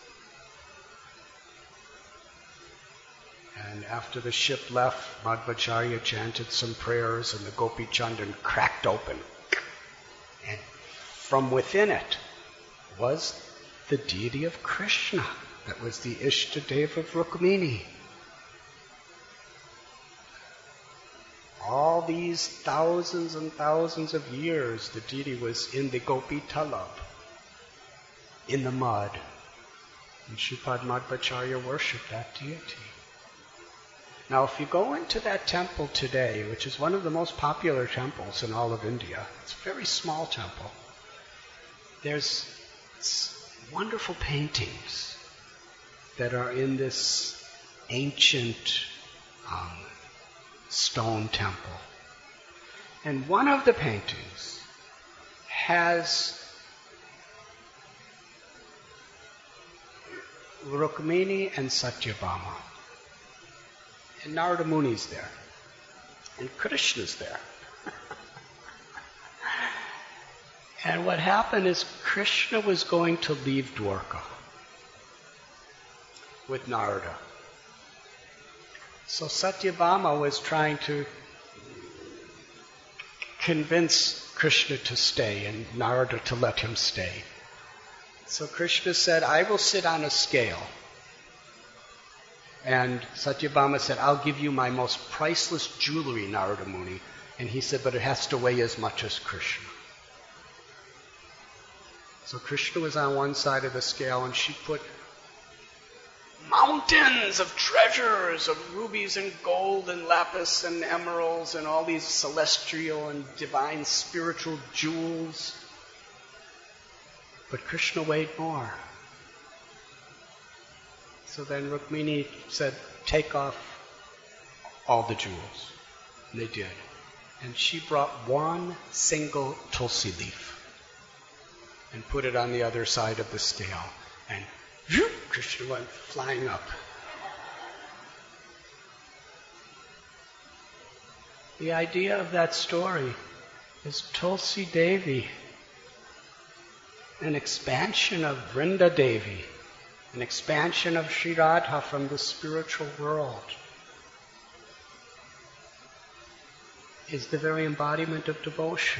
And after the ship left, Madhvacharya chanted some prayers and the Gopi Chandan cracked open. And from within it was the deity of Krishna. That was the Ishtadev of Rukmini. All these thousands and thousands of years, the deity was in the Gopi Talab, in the mud. And Shripad Madhvacharya worshipped that deity. Now, if you go into that temple today, which is one of the most popular temples in all of India, it's a very small temple, there's wonderful paintings that are in this ancient stone temple. And one of the paintings has Rukmini and Satyabhama. And Narada Muni's there. And Krishna's there. And what happened is Krishna was going to leave Dwarka with Narada. So Satyabhama was trying to convince Krishna to stay and Narada to let him stay. So Krishna said, "I will sit on a scale." And Satyabhama said, "I'll give you my most priceless jewelry, Narada Muni." And he said, "But it has to weigh as much as Krishna." So Krishna was on one side of the scale and she put mountains of treasures of rubies and gold and lapis and emeralds and all these celestial and divine spiritual jewels. But Krishna weighed more. So then Rukmini said, "Take off all the jewels." And they did. And she brought one single tulsi leaf and put it on the other side of the scale. And whoop, Krishna went flying up. The idea of that story is Tulsi Devi, an expansion of Vrinda Devi, an expansion of Sri Radha from the spiritual world, is the very embodiment of devotion.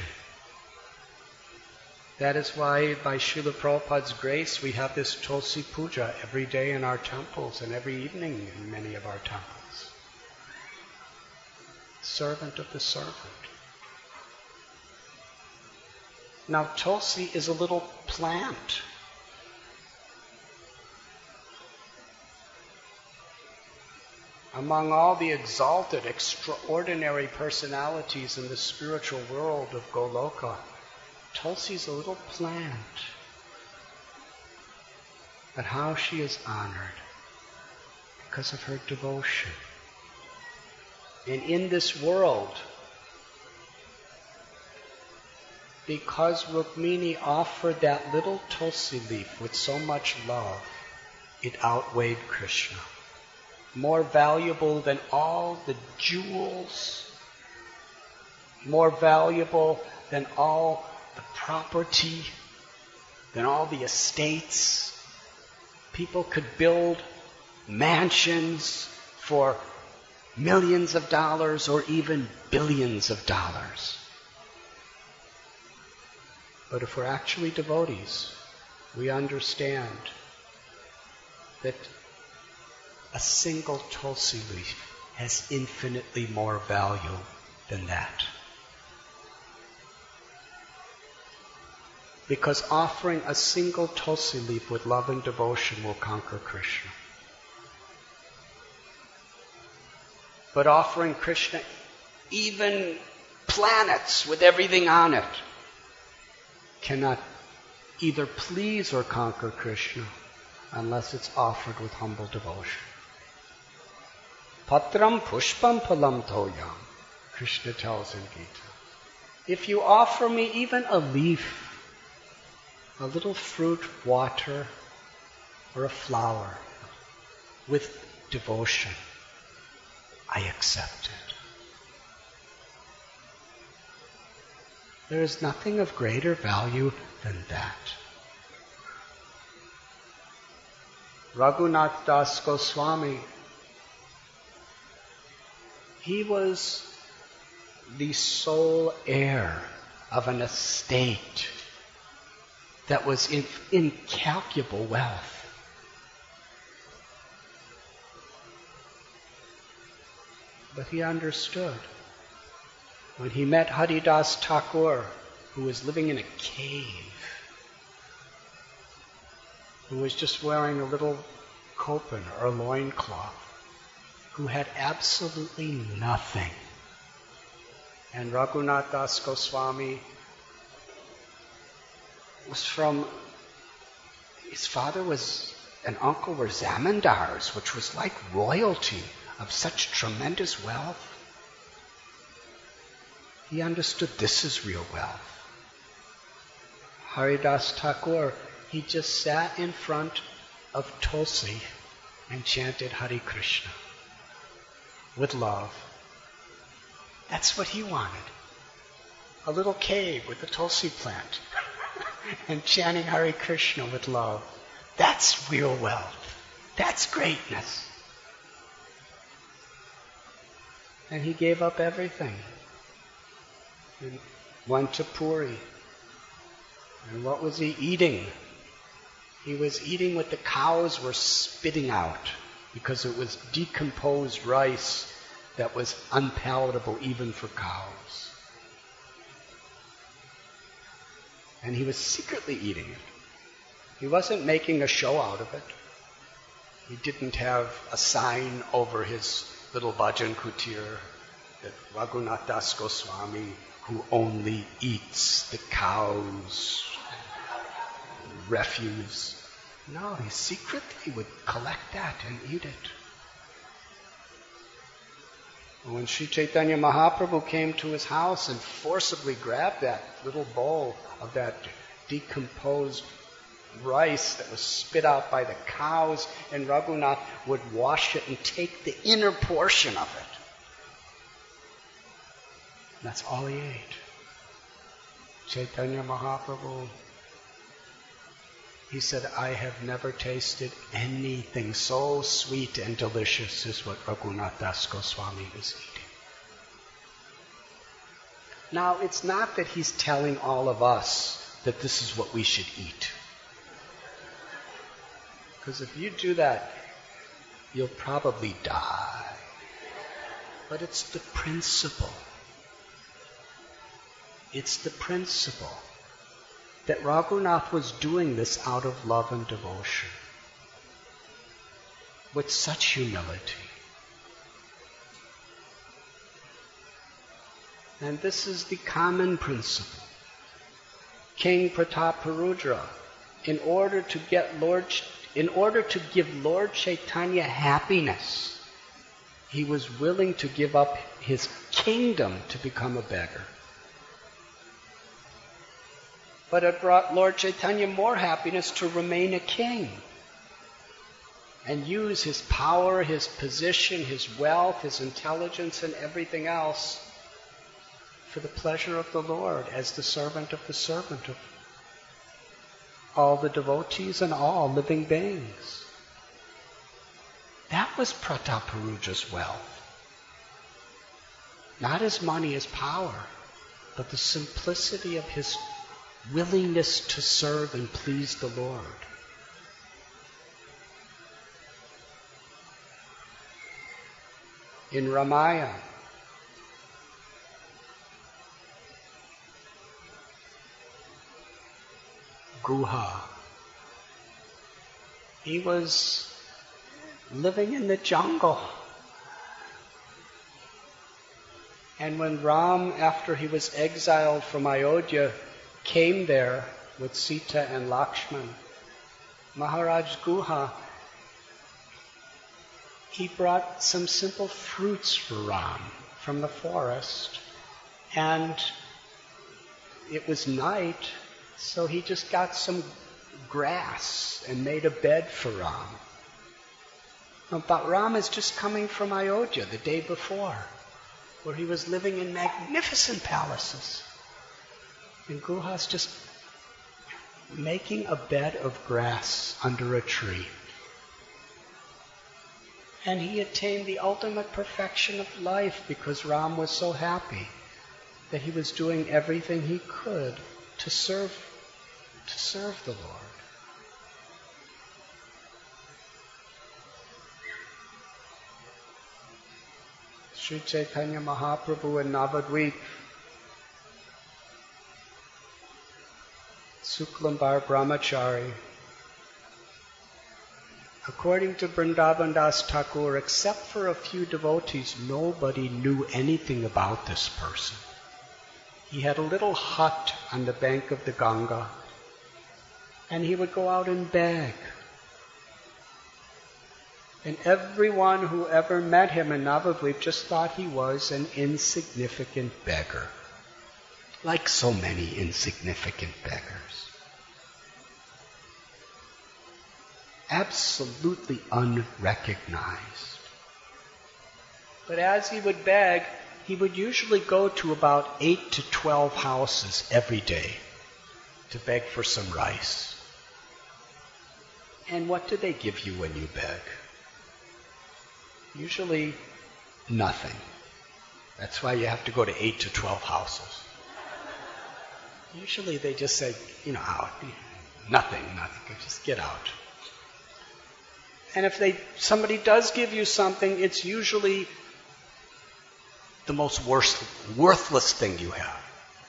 That is why, by Srila Prabhupada's grace, we have this Tulsi Puja every day in our temples and every evening in many of our temples. Servant of the servant. Now, Tulsi is a little plant. Among all the exalted, extraordinary personalities in the spiritual world of Goloka, Tulsi is a little plant. But how she is honored because of her devotion. And in this world, because Rukmini offered that little Tulsi leaf with so much love, it outweighed Krishna. More valuable than all the jewels, more valuable than all the property, than all the estates. People could build mansions for millions of dollars or even billions of dollars. But if we're actually devotees, we understand that a single tulsi leaf has infinitely more value than that. Because offering a single tulsi leaf with love and devotion will conquer Krishna. But offering Krishna even planets with everything on it cannot either please or conquer Krishna unless it's offered with humble devotion. Patram pushpam phalam toyam, Krishna tells in Gita. If you offer me even a leaf, a little fruit, water, or a flower with devotion, I accept it. There is nothing of greater value than that. Raghunath Das Goswami, he was the sole heir of an estate that was in incalculable wealth. But he understood. When he met Haridas Thakur, who was living in a cave, who was just wearing a little kopan or a loincloth, who had absolutely nothing. And Raghunath Das Goswami was from, his father was, and uncle were zamindars, which was like royalty of such tremendous wealth. He understood this is real wealth. Haridas Thakur, he just sat in front of Tulsi and chanted Hare Krishna with love. That's what he wanted. A little cave with a Tulsi plant and chanting Hare Krishna with love. That's real wealth. That's greatness. And he gave up everything and went to Puri. And what was he eating? He was eating what the cows were spitting out, because it was decomposed rice that was unpalatable even for cows. And he was secretly eating it. He wasn't making a show out of it. He didn't have a sign over his little bhajan kutir that Raghunath Das Goswami, who only eats the cow's refuse. No, he secretly would collect that and eat it. When Sri Chaitanya Mahaprabhu came to his house and forcibly grabbed that little bowl of that decomposed rice that was spit out by the cows, and Raghunath would wash it and take the inner portion of it. That's all he ate. Chaitanya Mahaprabhu, he said, I have never tasted anything so sweet and delicious as what Raghunath Das Goswami was eating. Now, it's not that he's telling all of us that this is what we should eat. Because if you do that, you'll probably die. But it's the principle. It's the principle that Raghunath was doing this out of love and devotion, with such humility. And this is the common principle. King Prataparudra, in order to give Lord Chaitanya happiness, he was willing to give up his kingdom to become a beggar. But it brought Lord Chaitanya more happiness to remain a king and use his power, his position, his wealth, his intelligence, and everything else for the pleasure of the Lord as the servant of all the devotees and all living beings. That was Prataparudra's wealth. Not his money, his power, but the simplicity of his willingness to serve and please the Lord. in Ramayana. Guha. He was living in the jungle. And when Ram, after he was exiled from Ayodhya, came there with Sita and Lakshman, Maharaj Guha, he brought some simple fruits for Ram from the forest. And it was night, so he just got some grass and made a bed for Ram. But Ram is just coming from Ayodhya the day before, where he was living in magnificent palaces. And Guha's just making a bed of grass under a tree. And he attained the ultimate perfection of life because Ram was so happy that he was doing everything he could to serve the Lord. Sri Chaitanya Mahaprabhu in Navadvip, Suklambar Brahmachari. According to Vrindavan Das Thakur, except for a few devotees, nobody knew anything about this person. He had a little hut on the bank of the Ganga, and he would go out and beg. And everyone who ever met him in Navadvip just thought he was an insignificant beggar, like so many insignificant beggars. Absolutely unrecognized. But as he would beg, he would usually go to about 8 to 12 houses every day to beg for some rice. And what do they give you when you beg? Usually nothing. That's why you have to go to 8 to 12 houses. Usually they just say, out. Nothing. Just get out. And if somebody does give you something, it's usually the most worthless thing you have.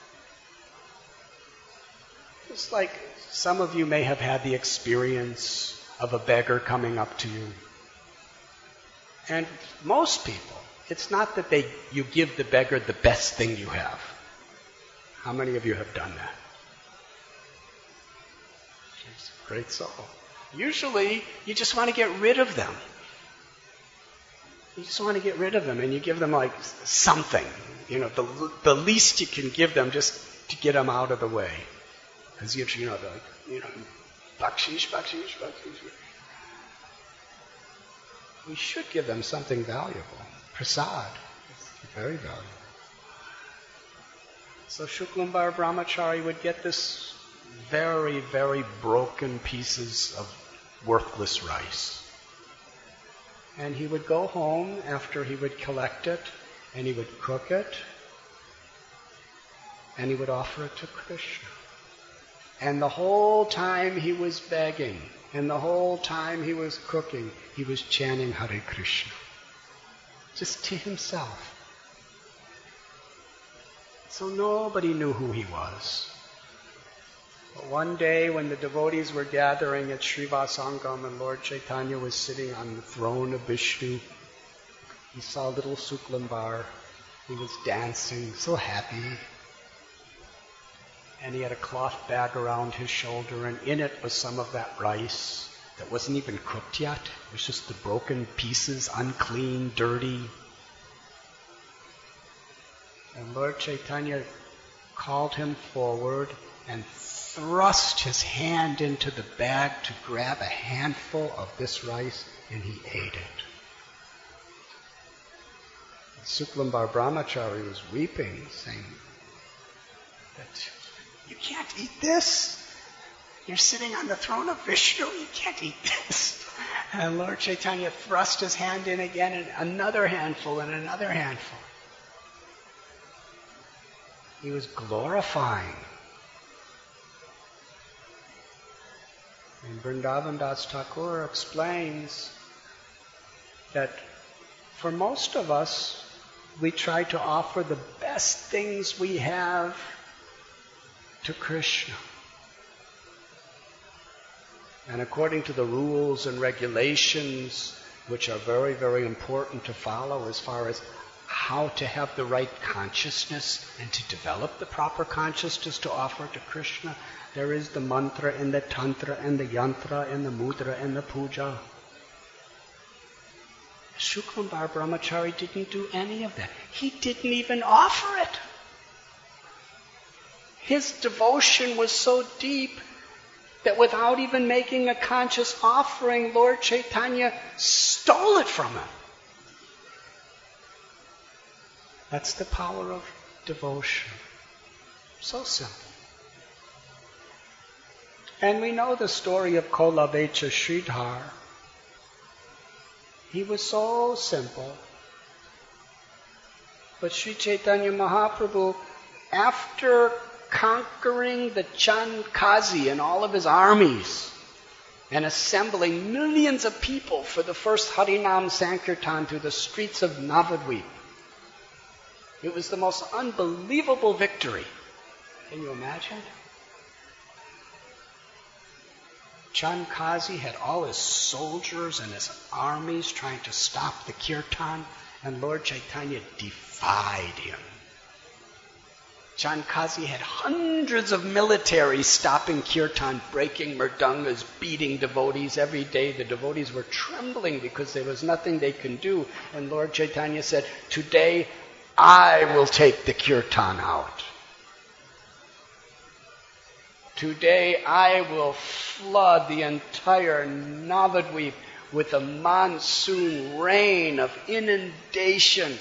It's like some of you may have had the experience of a beggar coming up to you. And most people, it's not that you give the beggar the best thing you have. How many of you have done that? She's a great soul. Usually, you just want to get rid of them. You just want to get rid of them, and you give them like something, the least you can give them just to get them out of the way. Because bakshish. We should give them something valuable. Prasad. It's very valuable. So Shuklambar Brahmachari would get this very, very broken pieces of worthless rice. And he would go home after he would collect it, and he would cook it, and he would offer it to Krishna. And the whole time he was begging, and the whole time he was cooking, he was chanting Hare Krishna, just to himself. So nobody knew who he was. But one day when the devotees were gathering at Srivasangam and Lord Chaitanya was sitting on the throne of Vishnu, he saw little Suklambar. He was dancing, so happy. And he had a cloth bag around his shoulder, and in it was some of that rice that wasn't even cooked yet. It was just the broken pieces, unclean, dirty. And Lord Chaitanya called him forward and thrust his hand into the bag to grab a handful of this rice, and he ate it. And Suklambar Brahmachari was weeping, saying that you can't eat this. You're sitting on the throne of Vishnu. You can't eat this. And Lord Chaitanya thrust his hand in again, and another handful and another handful. He was glorifying. And Vrindavan Das Thakur explains that For most of us, we try to offer the best things we have to Krishna. And according to the rules and regulations, which are very, very important to follow as far as how to have the right consciousness and to develop the proper consciousness to offer to Krishna, there is the mantra and the tantra and the yantra and the mudra and the puja. Shuklambar Brahmachari didn't do any of that. He didn't even offer it. His devotion was so deep that without even making a conscious offering, Lord Chaitanya stole it from him. That's the power of devotion. So simple. And we know the story of Kolavecha Sridhar. He was so simple. But Sri Chaitanya Mahaprabhu, after conquering the Chandkazi and all of his armies and assembling millions of people for the first Harinam Sankirtan through the streets of Navadvip, it was the most unbelievable victory. Can you imagine? Chandkazi had all his soldiers and his armies trying to stop the kirtan, and Lord Chaitanya defied him. Chandkazi had hundreds of militaries stopping kirtan, breaking mridangas, beating devotees every day. The devotees were trembling because there was nothing they can do. And Lord Chaitanya said, "Today I will take the kirtan out. Today I will flood the entire Navadvip with a monsoon rain of inundation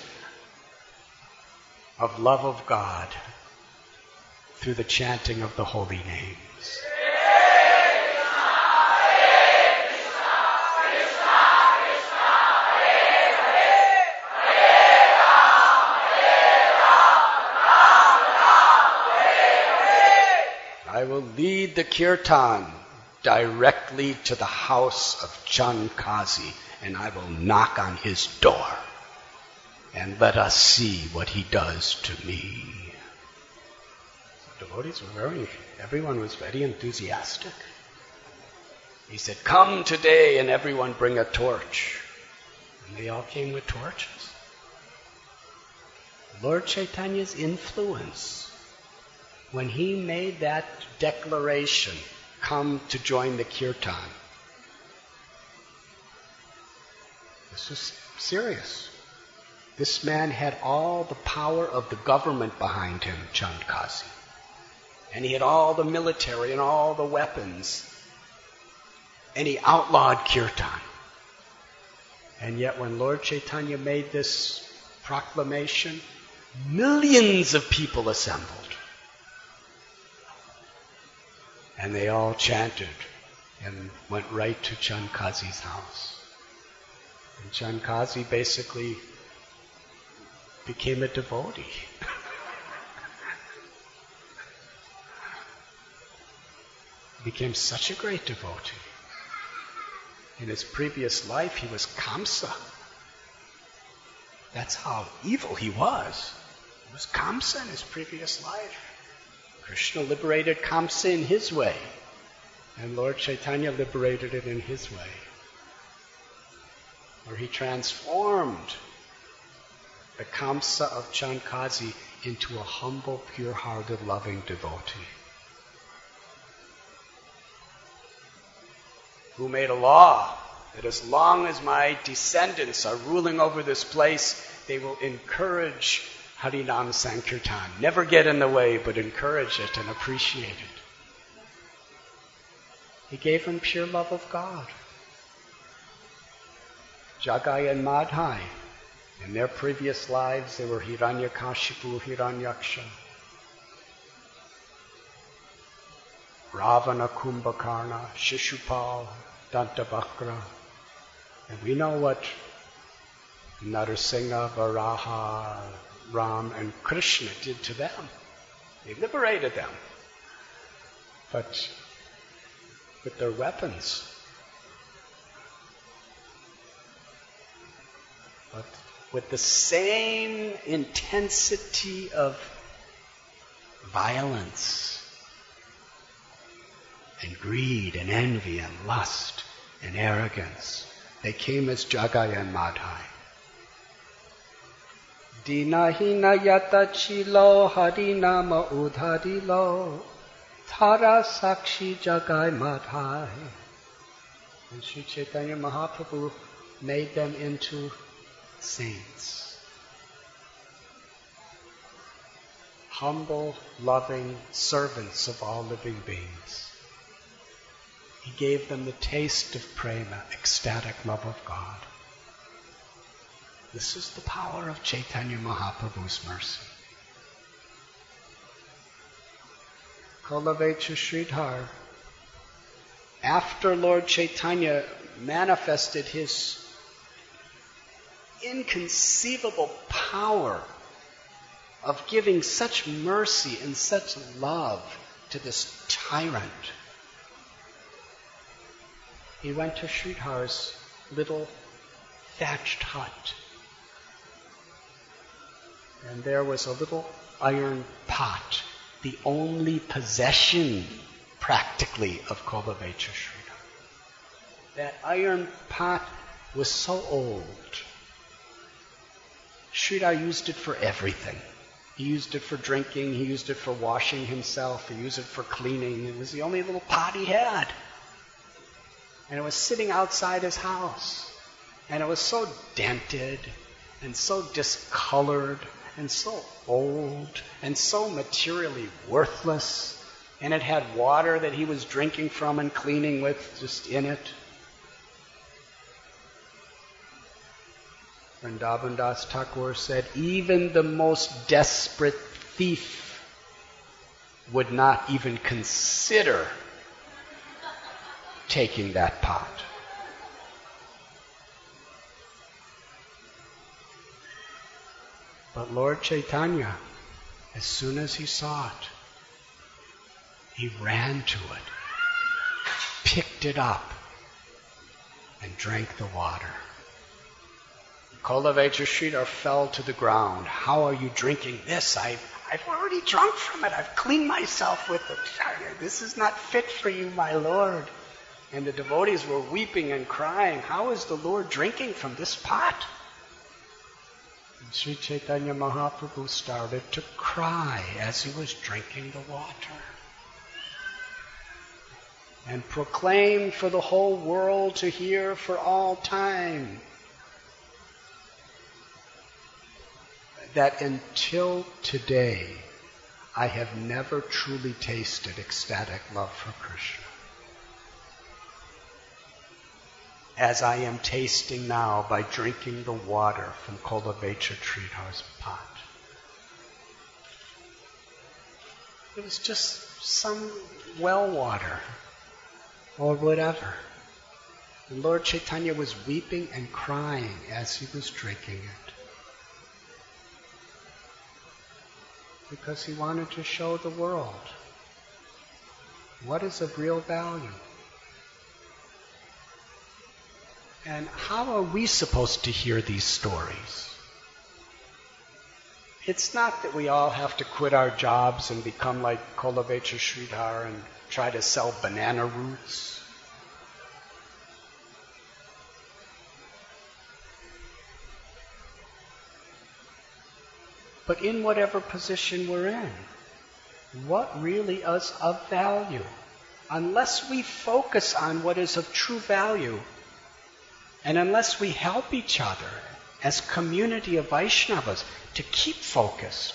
of love of God through the chanting of the holy names." I will lead the kirtan directly to the house of Chandkazi, and I will knock on his door, and let us see what he does to me. The devotees were everyone was very enthusiastic. He said, "Come today and everyone bring a torch." And they all came with torches. Lord Chaitanya's influence, when he made that declaration, "Come to join the kirtan," this was serious. This man had all the power of the government behind him, Chandkazi. And he had all the military and all the weapons. And he outlawed kirtan. And yet when Lord Chaitanya made this proclamation, millions of people assembled. And they all chanted and went right to Chandkazi's house. And Chandkazi basically became a devotee. Became such a great devotee. In his previous life, he was Kamsa. That's how evil he was. He was Kamsa in his previous life. Krishna liberated Kamsa in his way, and Lord Chaitanya liberated it in his way, where he transformed the Kamsa of Chandkazi into a humble, pure-hearted, loving devotee, who made a law that as long as my descendants are ruling over this place, they will encourage Harinam Sankirtan. Never get in the way, but encourage it and appreciate it. He gave him pure love of God. Jagai and Madhai, in their previous lives, they were Hiranyakashipu, Hiranyaksha, Ravana, Kumbhakarna, Shishupal, Dantabhakra. And we know what Narasimha, Varaha, Ram, and Krishna did to them. They liberated them. But with their weapons. But with the same intensity of violence and greed and envy and lust and arrogance. They came as Jagai and Madhai. Dinahina yata chilo harinama udharilo Tara Sakshi Jagai Madhai. And Sri Chaitanya Mahaprabhu made them into saints. Humble, loving servants of all living beings. He gave them the taste of prema, ecstatic love of God. This is the power of Chaitanya Mahaprabhu's mercy. Kolavecha Sridhar, after Lord Chaitanya manifested his inconceivable power of giving such mercy and such love to this tyrant, he went to Sridhar's little thatched hut. And there was a little iron pot, the only possession practically of Kolavecha Sridhar. That iron pot was so old. Sridhar used it for everything. He used it for drinking, he used it for washing himself, he used it for cleaning. It was the only little pot he had. And it was sitting outside his house. And it was so dented and so discolored and so old and so materially worthless. And it had water that he was drinking from and cleaning with just in it. Vrindavan Das Thakur said, even the most desperate thief would not even consider taking that pot. But Lord Chaitanya, as soon as he saw it, he ran to it, picked it up, and drank the water. Kolavecha Sridhar fell to the ground. How are you drinking this? I've already drunk from it. I've cleaned myself with it. This is not fit for you, my Lord. And the devotees were weeping and crying. How is the Lord drinking from this pot? And Sri Chaitanya Mahaprabhu started to cry as he was drinking the water. And proclaimed for the whole world to hear for all time that until today, I have never truly tasted ecstatic love for Krishna, as I am tasting now by drinking the water from Kolavecha Sridhar's pot. It was just some well water or whatever. And Lord Chaitanya was weeping and crying as he was drinking it, because he wanted to show the world what is of real value. And how are we supposed to hear these stories? It's not that we all have to quit our jobs and become like Kolavecha Sridhar and try to sell banana roots. But in whatever position we're in, what really is of value? Unless we focus on what is of true value, and unless we help each other as community of Vaishnavas to keep focused,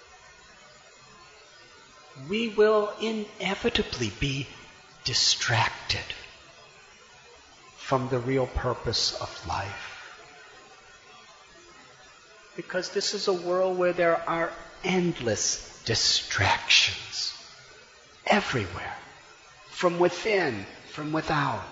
we will inevitably be distracted from the real purpose of life. Because this is a world where there are endless distractions everywhere, from within, from without.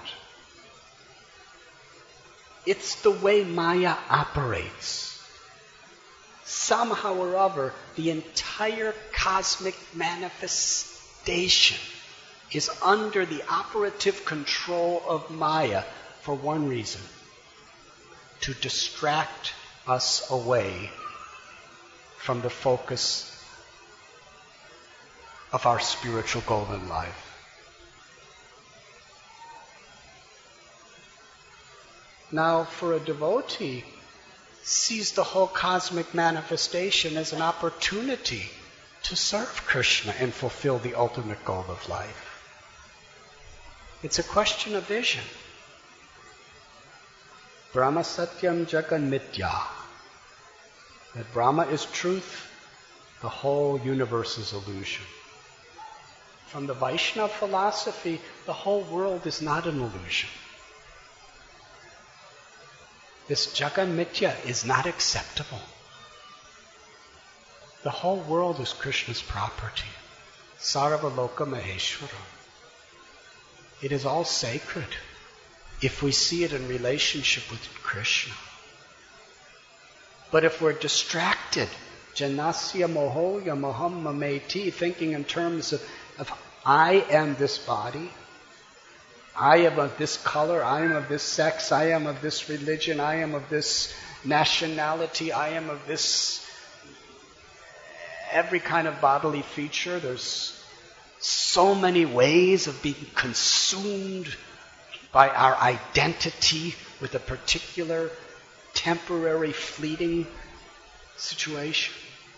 It's the way Maya operates. Somehow or other, the entire cosmic manifestation is under the operative control of Maya for one reason: to distract us away from the focus of our spiritual goal in life. Now, for a devotee, sees the whole cosmic manifestation as an opportunity to serve Krishna and fulfill the ultimate goal of life. It's a question of vision. Brahma Satyam Jagan Mithya. That Brahma is truth, the whole universe is illusion. From the Vaishnava philosophy, the whole world is not an illusion. This Jagan Mithya is not acceptable. The whole world is Krishna's property. Sarvaloka Maheshwara. It is all sacred if we see it in relationship with Krishna. But if we're distracted, Janasya Mohoya Moham Mameti, thinking in terms of I am this body, I am of this color, I am of this sex, I am of this religion, I am of this nationality, I am of this every kind of bodily feature. There's so many ways of being consumed by our identity with a particular temporary, fleeting situation.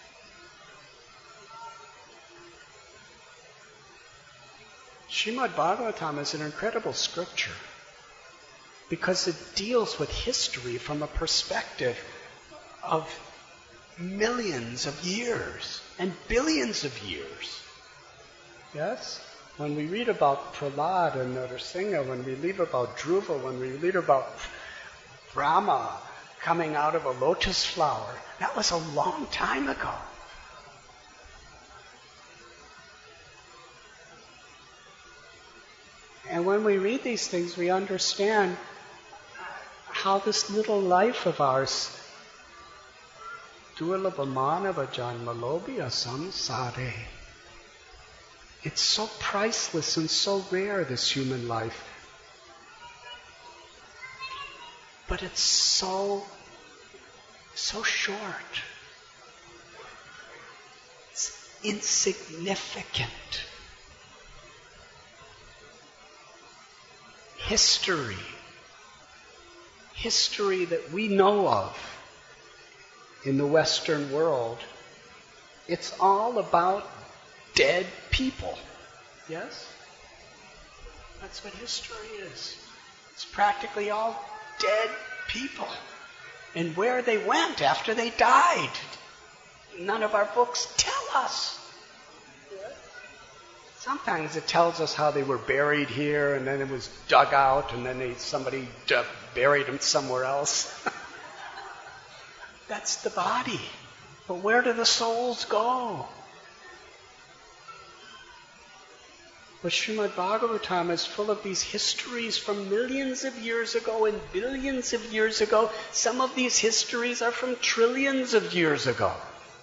Srimad Bhagavatam is an incredible scripture because it deals with history from a perspective of millions of years and billions of years. Yes? When we read about Prahlad and Narasimha, when we read about Dhruva, when we read about Brahma coming out of a lotus flower, that was a long time ago. And when we read these things, we understand how this little life of ours, Durlabha Manava Janmalobhya Samsare, it's so priceless and so rare, this human life. But it's so short. It's insignificant. History that we know of in the Western world, it's all about dead people. Yes? That's what history is. It's practically all dead people. And where they went after they died, none of our books tell us. Sometimes it tells us how they were buried here and then it was dug out and then somebody buried them somewhere else. That's the body. But where do the souls go? But Srimad Bhagavatam is full of these histories from millions of years ago and billions of years ago. Some of these histories are from trillions of years ago.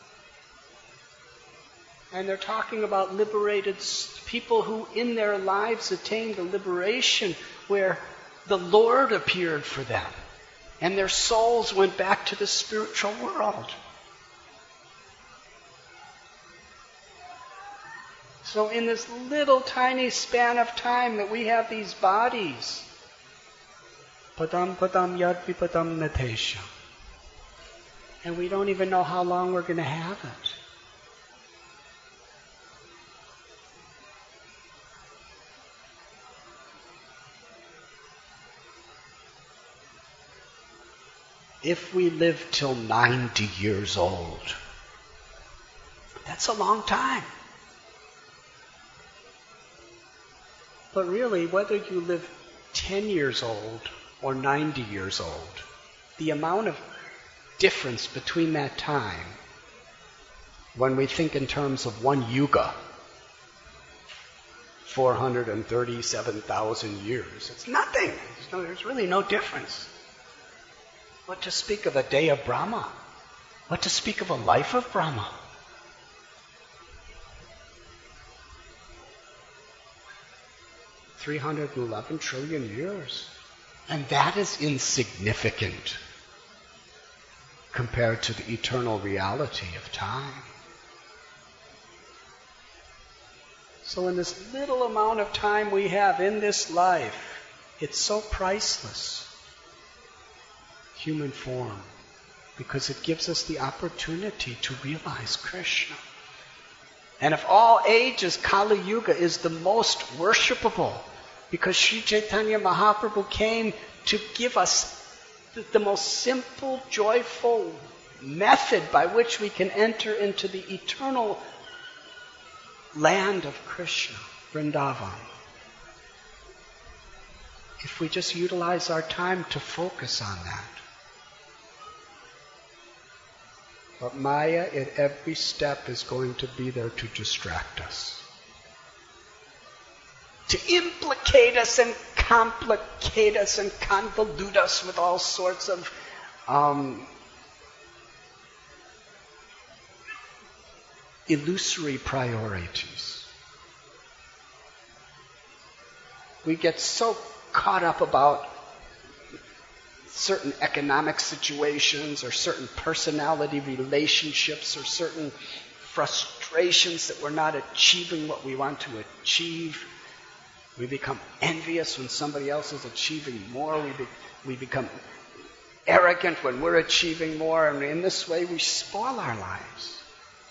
And they're talking about liberated people who in their lives attained a liberation where the Lord appeared for them. And their souls went back to the spiritual world. So in this little tiny span of time that we have these bodies, padam padam yad vipadam natesha, and we don't even know how long we're going to have it. If we live till 90 years old, that's a long time. But really, whether you live 10 years old or 90 years old, the amount of difference between that time, when we think in terms of one yuga, 437,000 years, it's nothing. There's really no difference. What to speak of a day of Brahma? What to speak of a life of Brahma? $311 trillion years. And that is insignificant. compared to the eternal reality of time. So in this little amount of time we have in this life, it's so priceless, human form, because it gives us the opportunity to realize Krishna. And of all ages, Kali Yuga is the most worshipable, because Sri Chaitanya Mahaprabhu came to give us the most simple, joyful method by which we can enter into the eternal land of Krishna, Vrindavan. If we just utilize our time to focus on that. But Maya at every step is going to be there to distract us, to implicate us and complicate us and convolute us with all sorts of illusory priorities. We get so caught up about certain economic situations or certain personality relationships or certain frustrations that we're not achieving what we want to achieve. We become envious when somebody else is achieving more. We become arrogant when we're achieving more. And in this way, we spoil our lives.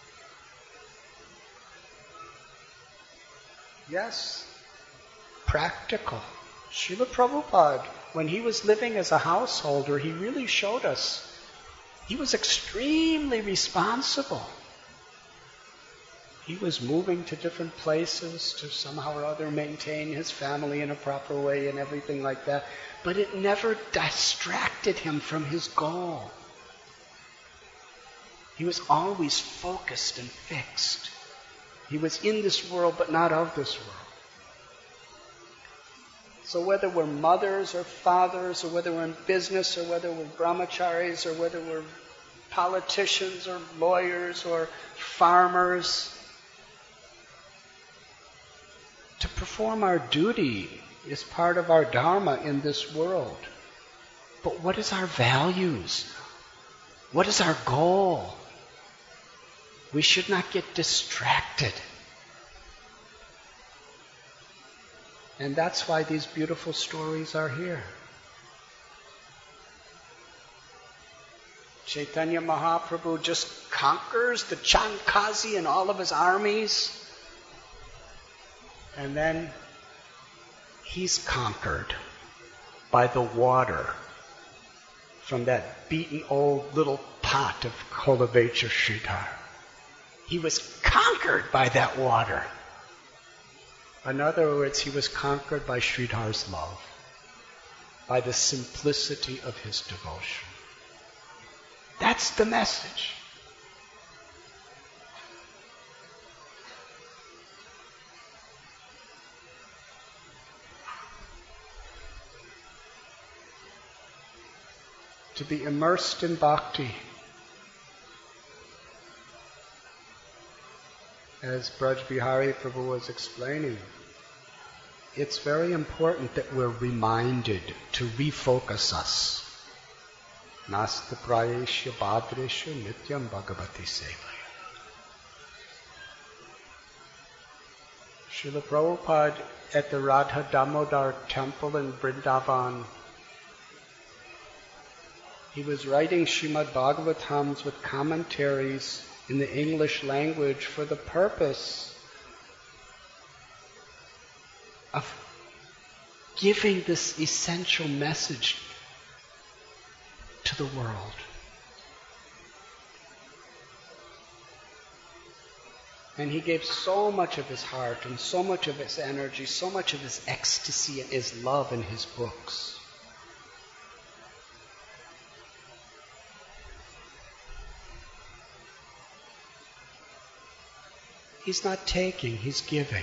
Yes, practical. Srila Prabhupada, when he was living as a householder, he really showed us he was extremely responsible. He was moving to different places to somehow or other maintain his family in a proper way and everything like that. But it never distracted him from his goal. He was always focused and fixed. He was in this world but not of this world. So whether we're mothers or fathers, or whether we're in business, or whether we're brahmacharis, or whether we're politicians or lawyers or farmers, to perform our duty is part of our dharma in this world. But what is our values? What is our goal? We should not get distracted. And that's why these beautiful stories are here. Chaitanya Mahaprabhu just conquers the Chandkazi and all of his armies. And then he's conquered by the water from that beaten old little pot of Kolavecha Sridhar. He was conquered by that water. In other words, he was conquered by Sridhar's love, by the simplicity of his devotion. That's the message. To be immersed in bhakti, as Braj Bihari Prabhu was explaining, it's very important that we're reminded to refocus us. Nasta prayesha bhadresha nityam bhagavati sevaya. Srila Prabhupada at the Radha Damodar temple in Vrindavan, he was writing Srimad Bhagavatams with commentaries in the English language for the purpose of giving this essential message to the world. And he gave so much of his heart and so much of his energy, so much of his ecstasy and his love in his books. He's not taking, he's giving.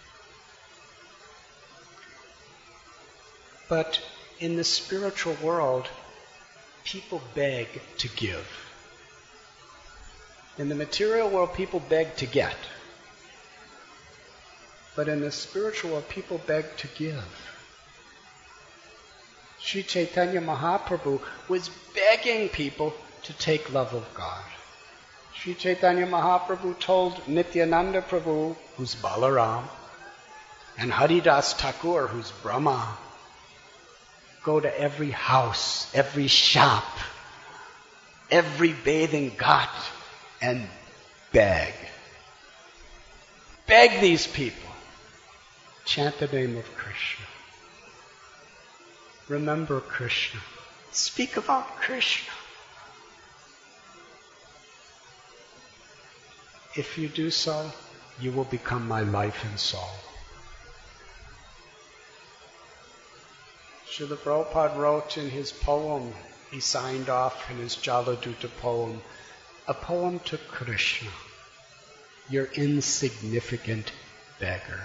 But in the spiritual world, people beg to give. In the material world, people beg to get. But in the spiritual world, people beg to give. Sri Chaitanya Mahaprabhu was begging people to take love of God. Sri Chaitanya Mahaprabhu told Nityananda Prabhu, who's Balaram, and Haridas Thakur, who's Brahma, go to every house, every shop, every bathing ghat, and beg. Beg these people. Chant the name of Krishna. Remember Krishna. Speak about Krishna. If you do so, you will become my life and soul. Srila Prabhupada wrote in his poem, he signed off in his Jaladuta poem, a poem to Krishna. Your insignificant beggar.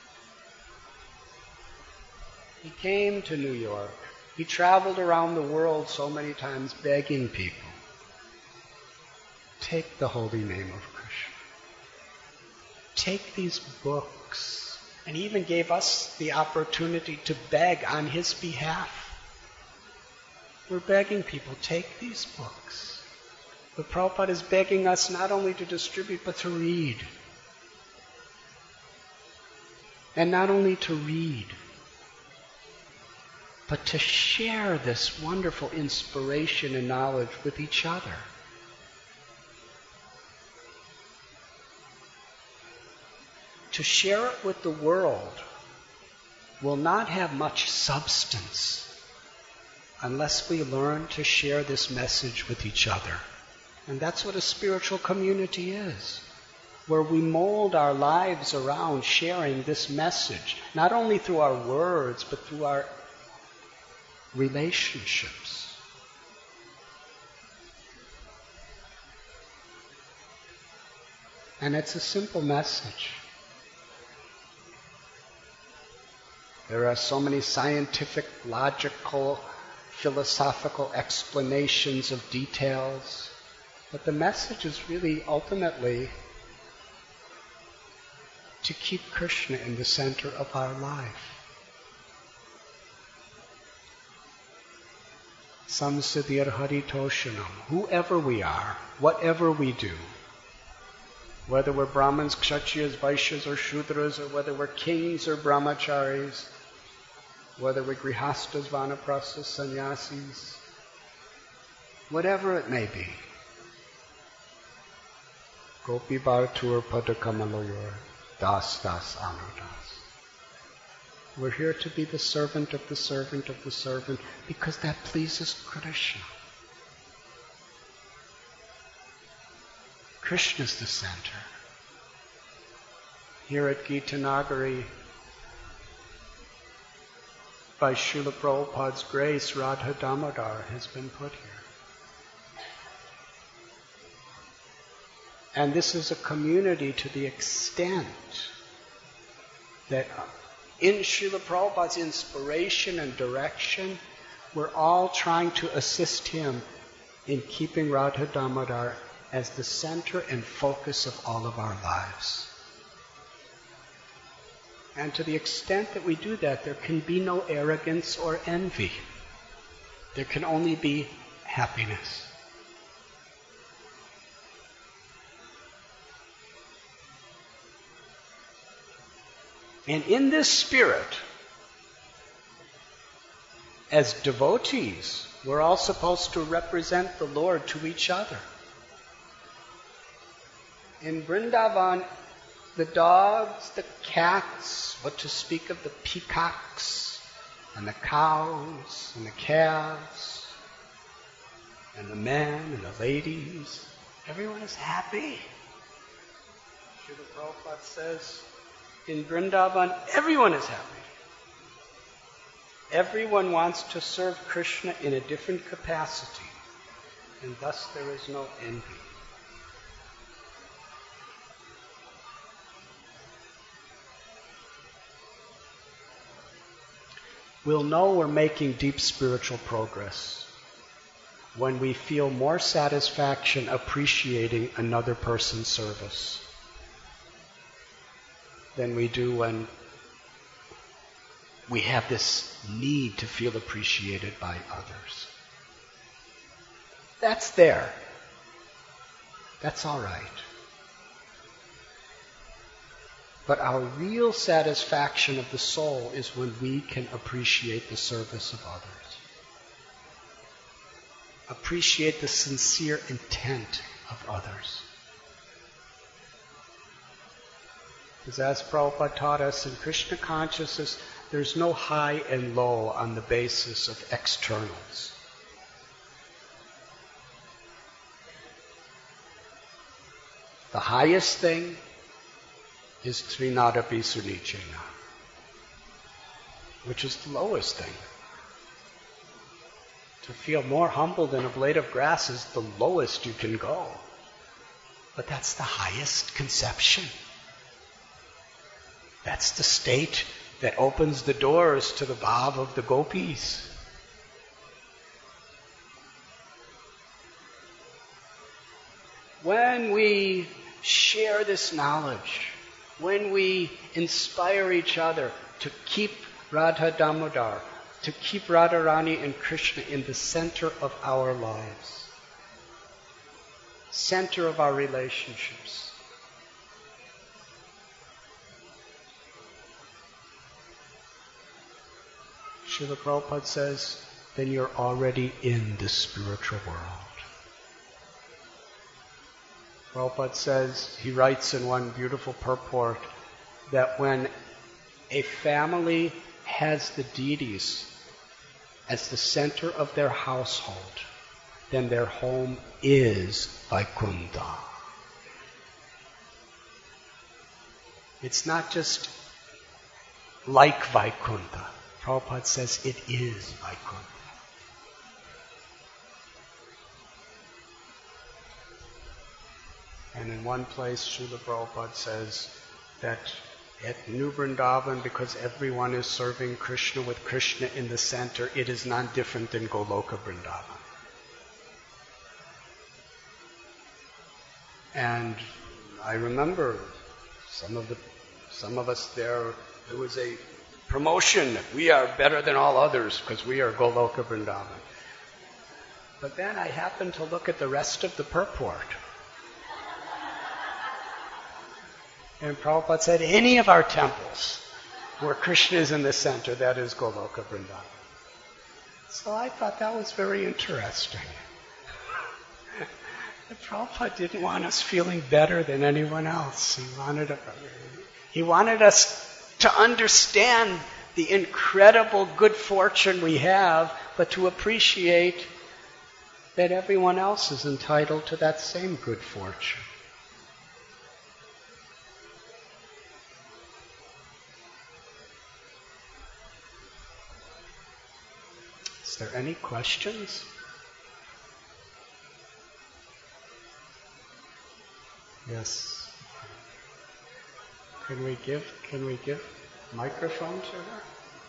He came to New York. He traveled around the world so many times begging people. Take the holy name of Krishna. Take these books. And he even gave us the opportunity to beg on his behalf. We're begging people, take these books. But Prabhupada is begging us not only to distribute, but to read. And not only to read, but to share this wonderful inspiration and knowledge with each other. To share it with the world will not have much substance unless we learn to share this message with each other. And that's what a spiritual community is, where we mold our lives around sharing this message, not only through our words, but through our relationships. And it's a simple message. There are so many scientific, logical, philosophical explanations of details. But the message is really ultimately to keep Krishna in the center of our life. Samsiddhir Haritoshanam. Whoever we are, whatever we do, whether we're Brahmins, Kshatriyas, Vaishyas, or Shudras, or whether we're kings or brahmacharis, whether we're grihastas, vanaprasthas, sannyasis, whatever it may be, Gopi Bhartur Padakamalur Das Das Anudas. We're here to be the servant of the servant of the servant because that pleases Krishna. Krishna's the center. Here at Gita Nagari, by Srila Prabhupada's grace, Radha Damodar has been put here. And this is a community to the extent that in Srila Prabhupada's inspiration and direction, we're all trying to assist him in keeping Radha Damodar as the center and focus of all of our lives. And to the extent that we do that, there can be no arrogance or envy. There can only be happiness. And in this spirit, as devotees, we're all supposed to represent the Lord to each other. In Vrindavan, the dogs, the cats, what to speak of the peacocks, and the cows, and the calves, and the men, and the ladies, everyone is happy. Srila Prabhupada says, in Vrindavan, everyone is happy. Everyone wants to serve Krishna in a different capacity, and thus there is no envy. We'll know we're making deep spiritual progress when we feel more satisfaction appreciating another person's service than we do when we have this need to feel appreciated by others. That's there. That's all right. But our real satisfaction of the soul is when we can appreciate the service of others. Appreciate the sincere intent of others. Because as Prabhupada taught us, in Krishna consciousness, there's no high and low on the basis of externals. The highest thing is Trinadapi Sunichena, which is the lowest thing. To feel more humble than a blade of grass is the lowest you can go. But that's the highest conception. That's the state that opens the doors to the bhav of the gopis. When we share this knowledge, when we inspire each other to keep Radha Damodar, to keep Radharani and Krishna in the center of our lives, center of our relationships, Srila Prabhupada says, then you're already in the spiritual world. Prabhupada says, he writes in one beautiful purport, that when a family has the deities as the center of their household, then their home is Vaikuntha. It's not just like Vaikuntha. Prabhupada says it is Vaikuntha. And in one place, Srila Prabhupada says that at New Vrindavan, because everyone is serving Krishna with Krishna in the center, it is not different than Goloka Vrindavan. And I remember some of us there was a promotion. We are better than all others because we are Goloka Vrindavan. But then I happened to look at the rest of the purport. And Prabhupada said, any of our temples where Krishna is in the center, that is Goloka Vrindavan. So I thought that was very interesting. Prabhupada didn't want us feeling better than anyone else. He wanted us to understand the incredible good fortune we have, but to appreciate that everyone else is entitled to that same good fortune. Is there any questions? Yes. Can we give microphone to her?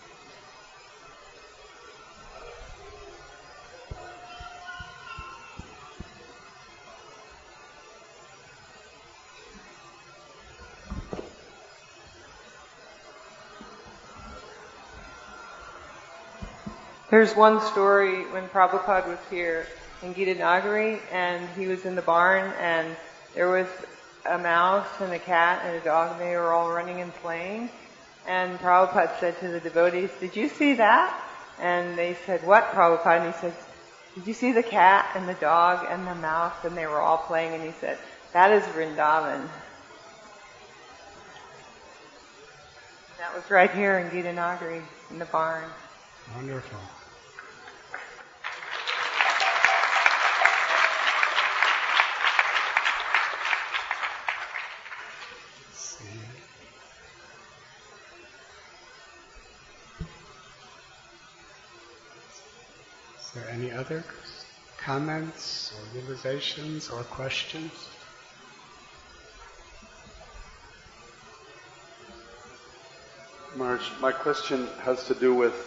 There's one story when Prabhupada was here in Gita Nagari, and he was in the barn, and there was a mouse and a cat and a dog, and they were all running and playing. And Prabhupada said to the devotees, "Did you see that?" And they said, "What, Prabhupada?" And he said, "Did you see the cat and the dog and the mouse?" And they were all playing, and he said, "That is Vrindavan." That was right here in Gita Nagari, in the barn. Wonderful. Is there any other comments or realizations or questions? Maharaj, my question has to do with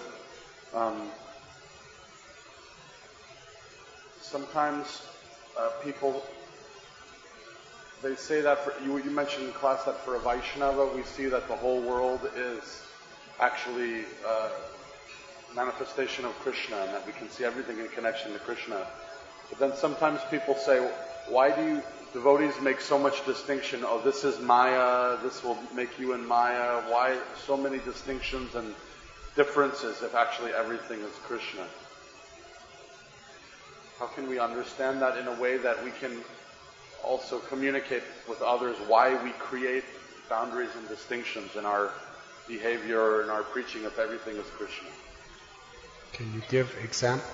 sometimes people, they say that, you mentioned in class that for a Vaishnava we see that the whole world is actually manifestation of Krishna, and that we can see everything in connection to Krishna. But then sometimes people say, why do you devotees make so much distinction? Oh, this is Maya, this will make you in Maya. Why so many distinctions and differences if actually everything is Krishna? How can we understand that in a way that we can also communicate with others why we create boundaries and distinctions in our behavior, in our preaching if everything is Krishna? Can you give example?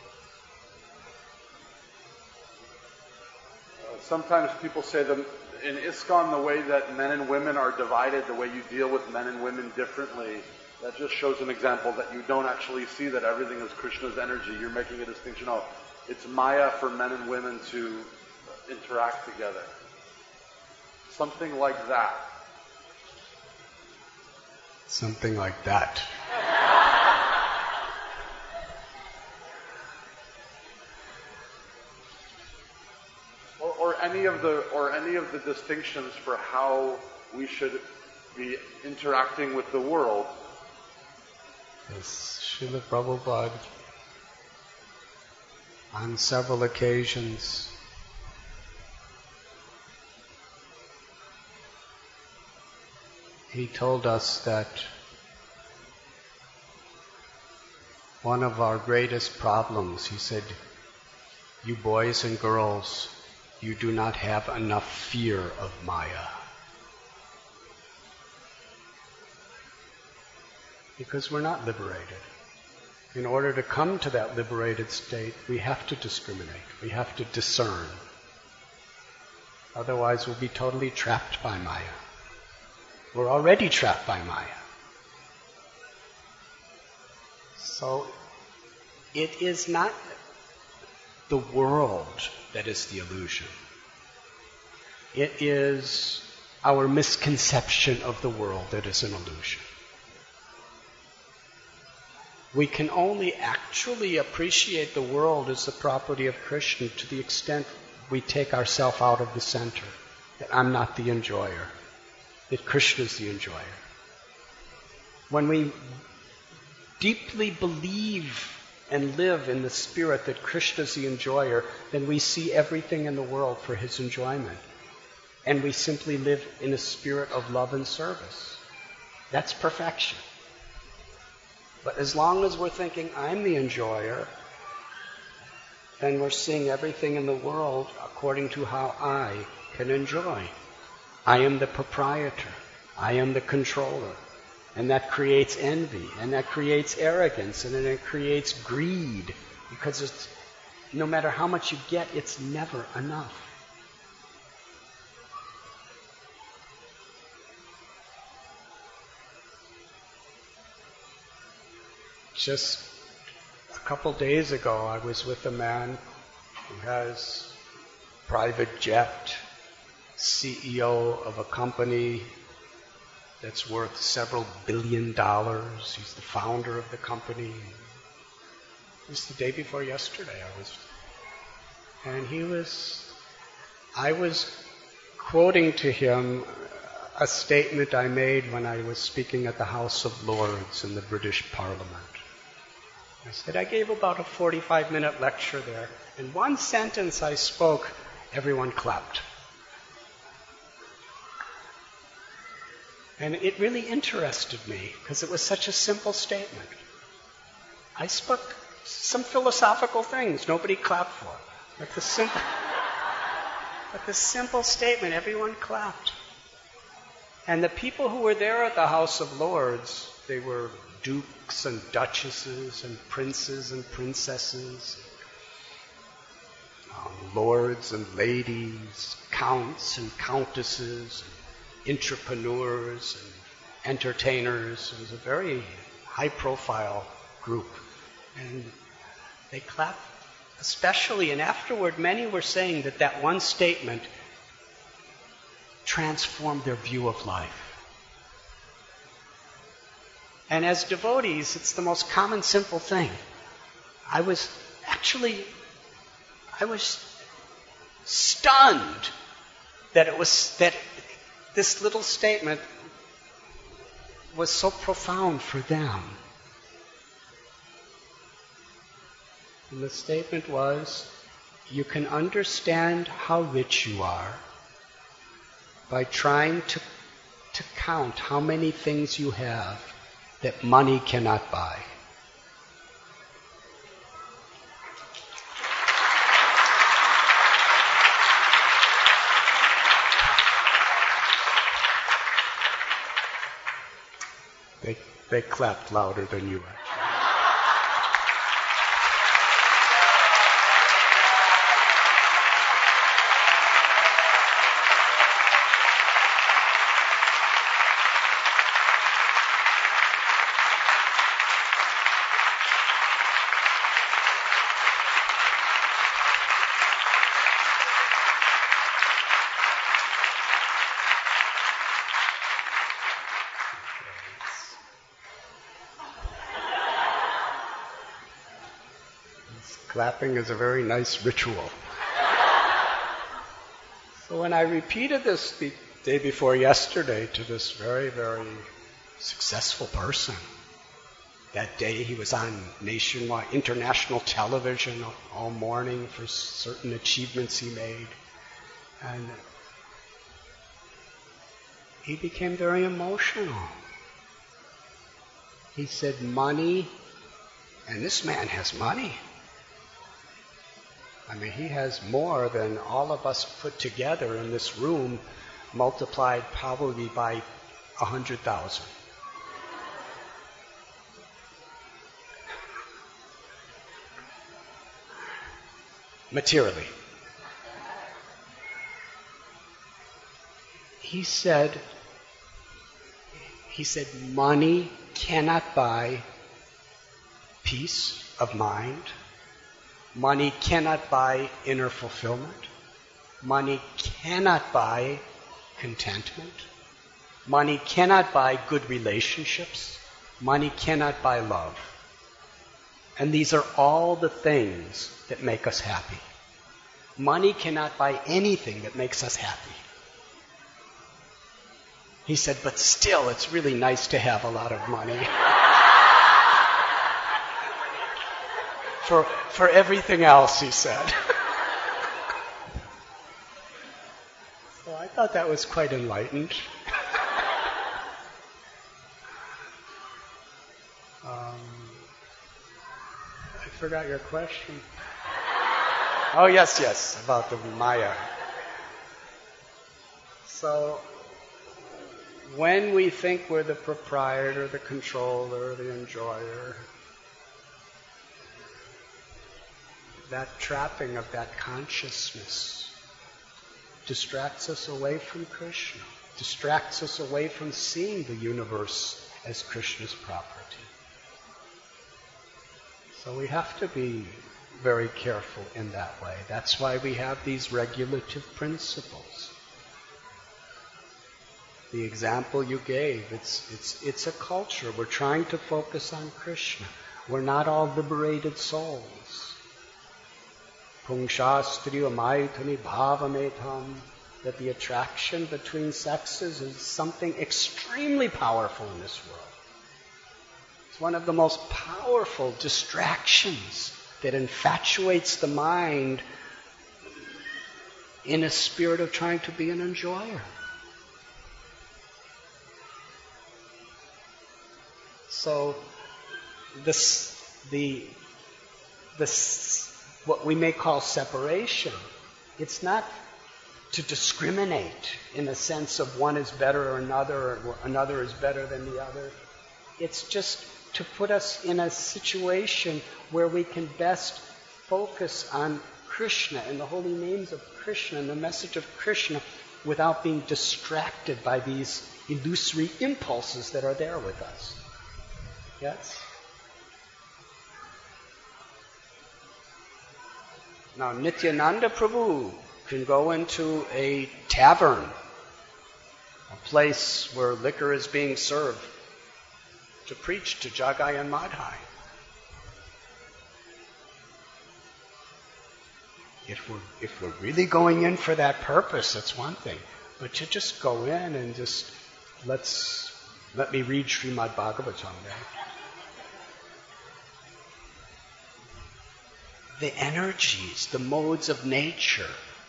Sometimes people say that in ISKCON, the way that men and women are divided, the way you deal with men and women differently, that just shows an example that you don't actually see that everything is Krishna's energy. You're making a distinction. Oh, it's Maya for men and women to interact together. Something like that. Something like that. Or any of the distinctions for how we should be interacting with the world. Yes, Srila Prabhupada, on several occasions, he told us that one of our greatest problems, he said, you boys and girls, you do not have enough fear of Maya. Because we're not liberated. In order to come to that liberated state, we have to discriminate. We have to discern. Otherwise, we'll be totally trapped by Maya. We're already trapped by Maya. So, it is not the world that is the illusion. It is our misconception of the world that is an illusion. We can only actually appreciate the world as the property of Krishna to the extent we take ourselves out of the center, that I'm not the enjoyer, that Krishna is the enjoyer. When we deeply believe and live in the spirit that Krishna is the enjoyer, then we see everything in the world for his enjoyment. And we simply live in a spirit of love and service. That's perfection. But as long as we're thinking, I'm the enjoyer, then we're seeing everything in the world according to how I can enjoy. I am the proprietor. I am the controller. And that creates envy, and that creates arrogance, and then it creates greed. Because it's, no matter how much you get, it's never enough. Just a couple days ago, I was with a man who has a private jet, CEO of a company that's worth several $billion. He's the founder of the company. It was the day before yesterday. I was quoting to him a statement I made when I was speaking at the House of Lords in the British Parliament. I said, I gave about a 45-minute lecture there. In one sentence I spoke, everyone clapped. And it really interested me because it was such a simple statement. I spoke some philosophical things nobody clapped for. But the simple statement, everyone clapped. And the people who were there at the House of Lords, they were dukes and duchesses and princes and princesses, lords and ladies, counts and countesses, entrepreneurs and entertainers. It was a very high-profile group. And they clapped especially, and afterward many were saying that that one statement transformed their view of life. And as devotees, it's the most common, simple thing. I was stunned that this little statement was so profound for them. And the statement was, you can understand how rich you are by trying to count how many things you have that money cannot buy. They clapped louder than you actually. Clapping is a very nice ritual. So when I repeated this the day before yesterday to this very, very successful person, that day he was on nationwide, international television all morning for certain achievements he made. And he became very emotional. He said, money, and this man has money. I mean, he has more than all of us put together in this room, multiplied probably by 100,000. Materially. He said, money cannot buy peace of mind. Money cannot buy inner fulfillment. Money cannot buy contentment. Money cannot buy good relationships. Money cannot buy love. And these are all the things that make us happy. Money cannot buy anything that makes us happy. He said, but still, it's really nice to have a lot of money. For everything else, he said. So I thought that was quite enlightened. I forgot your question. Oh, yes, about the Maya. So, when we think we're the proprietor, the controller, the enjoyer, that trapping of that consciousness distracts us away from Krishna, distracts us away from seeing the universe as Krishna's property. So we have to be very careful in that way. That's why we have these regulative principles. The example you gave, it's a culture. We're trying to focus on Krishna. We're not all liberated souls. Pungshastriya maitani bhavametam, that the attraction between sexes is something extremely powerful in this world. It's one of the most powerful distractions that infatuates the mind in a spirit of trying to be an enjoyer. So what we may call separation, it's not to discriminate in the sense of one is better or another is better than the other. It's just to put us in a situation where we can best focus on Krishna and the holy names of Krishna and the message of Krishna without being distracted by these illusory impulses that are there with us. Yes? Now, Nityananda Prabhu can go into a tavern, a place where liquor is being served, to preach to Jagai and Madhai. If we're really going in for that purpose, that's one thing. But to just go in and just let me read Srimad Bhagavatam there. the energies, the modes of nature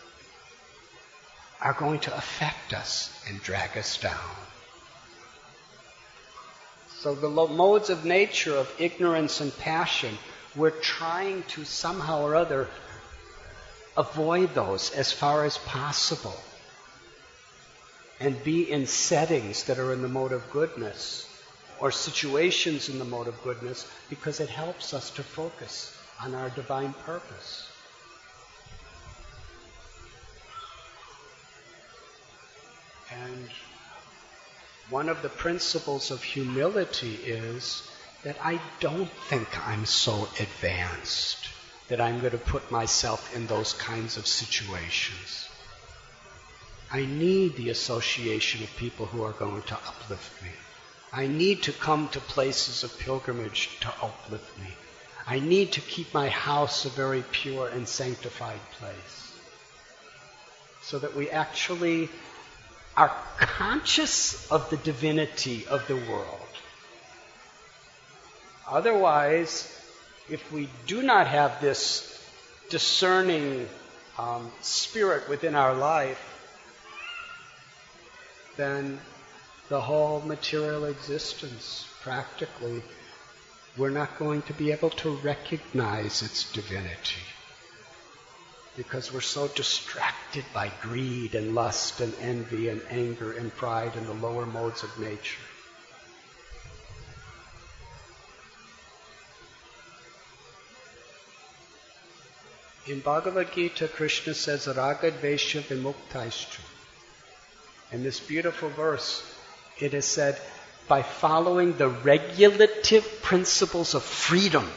are going to affect us and drag us down. So the modes of nature of ignorance and passion, we're trying to somehow or other avoid those as far as possible and be in settings that are in the mode of goodness or situations in the mode of goodness, because it helps us to focus on our divine purpose. And one of the principles of humility is that I don't think I'm so advanced that I'm going to put myself in those kinds of situations. I need the association of people who are going to uplift me. I need to come to places of pilgrimage to uplift me. I need to keep my house a very pure and sanctified place, so that we actually are conscious of the divinity of the world. Otherwise, if we do not have this discerning spirit within our life, then the whole material existence, practically, we're not going to be able to recognize its divinity, because we're so distracted by greed and lust and envy and anger and pride and the lower modes of nature. In Bhagavad Gita, Krishna says, Raga Dvesha Vimuktaishchu. In this beautiful verse, it is said, by following the regulative principles of freedom.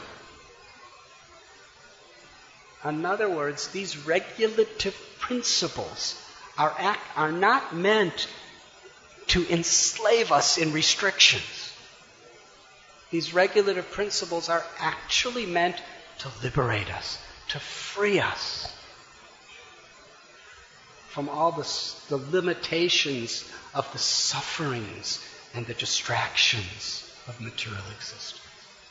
In other words, these regulative principles are not meant to enslave us in restrictions. These regulative principles are actually meant to liberate us, to free us from all the limitations of the sufferings and the distractions of material existence.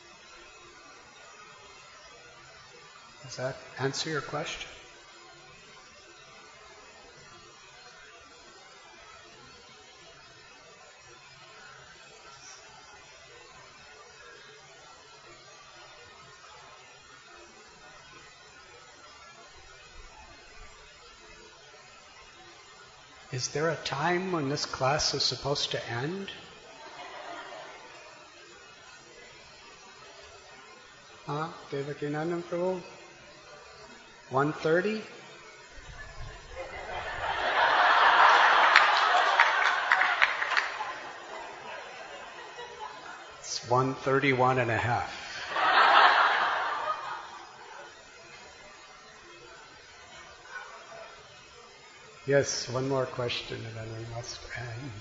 Does that answer your question? Is there a time when this class is supposed to end? Devakinandan Prabhu? 1:30? It's 1:31 and a half. Yes, one more question and then we must end.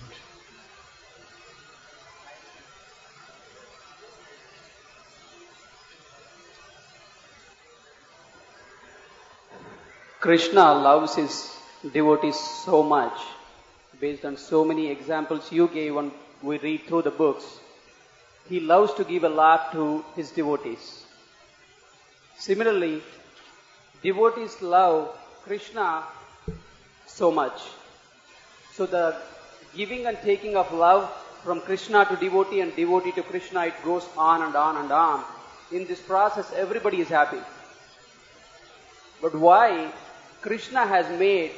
Krishna loves his devotees so much, based on so many examples you gave when we read through the books. He loves to give a laugh to his devotees. Similarly, devotees love Krishna so much. So the giving and taking of love from Krishna to devotee and devotee to Krishna, it goes on and on and on. In this process, everybody is happy. But why Krishna has made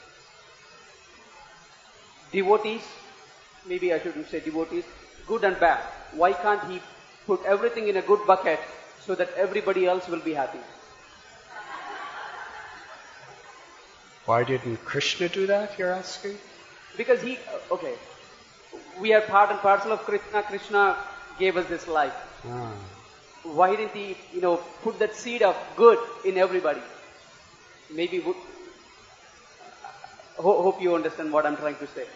devotees, maybe I shouldn't say devotees, good and bad? Why can't he put everything in a good bucket so that everybody else will be happy? Why didn't Krishna do that, you're asking? Because we are part and parcel of Krishna. Krishna gave us this life. Why didn't he, put that seed of good in everybody? Maybe, hope you understand what I'm trying to say.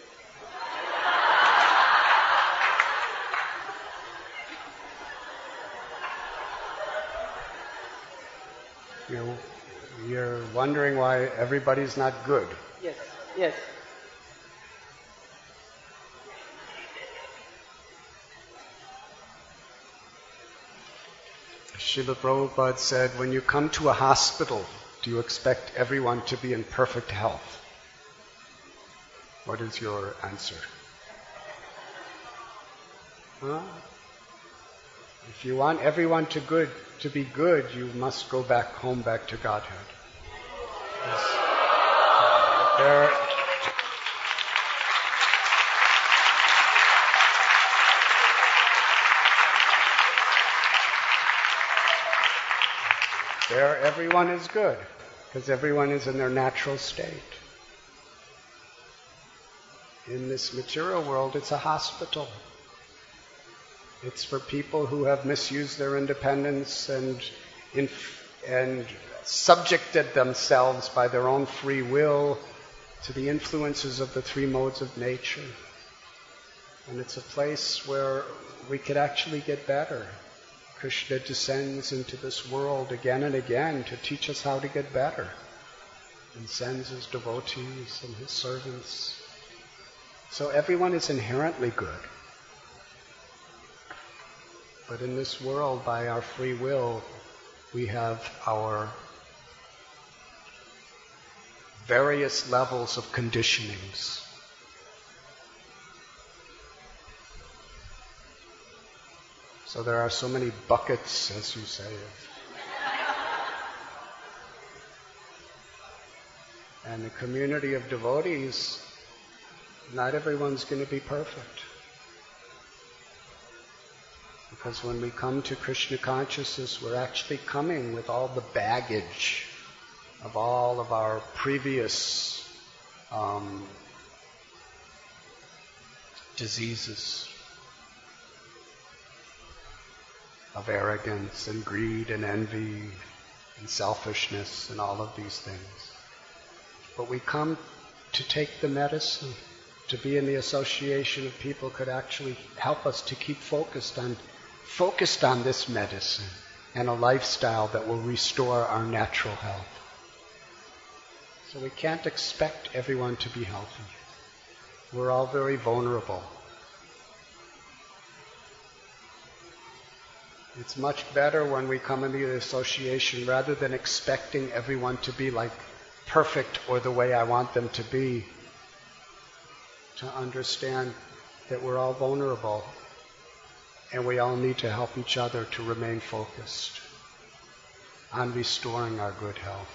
You're wondering why everybody's not good. Yes, yes. Srila Prabhupada said, when you come to a hospital, do you expect everyone to be in perfect health? What is your answer? Huh? If you want everyone to be good, you must go back home, back to Godhead. There everyone is good, because everyone is in their natural state. In this material world, it's a hospital. It's for people who have misused their independence and subjected themselves by their own free will to the influences of the three modes of nature. And it's a place where we could actually get better. Krishna descends into this world again and again to teach us how to get better, and sends his devotees and his servants. So everyone is inherently good. But in this world, by our free will, we have our various levels of conditionings. So there are so many buckets, as you say. And the community of devotees, not everyone's going to be perfect. Because when we come to Krishna consciousness, we're actually coming with all the baggage of all of our previous diseases of arrogance and greed and envy and selfishness and all of these things. But we come to take the medicine, to be in the association of people who could actually help us to keep focused on this medicine and a lifestyle that will restore our natural health. So we can't expect everyone to be healthy. We're all very vulnerable. It's much better when we come into the association, rather than expecting everyone to be like perfect or the way I want them to be, to understand that we're all vulnerable and we all need to help each other to remain focused on restoring our good health.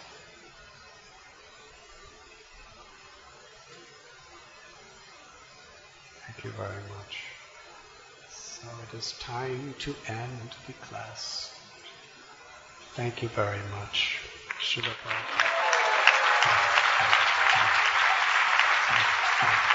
Thank you very much. So it is time to end the class. Thank you very much. Srila Prabhupada.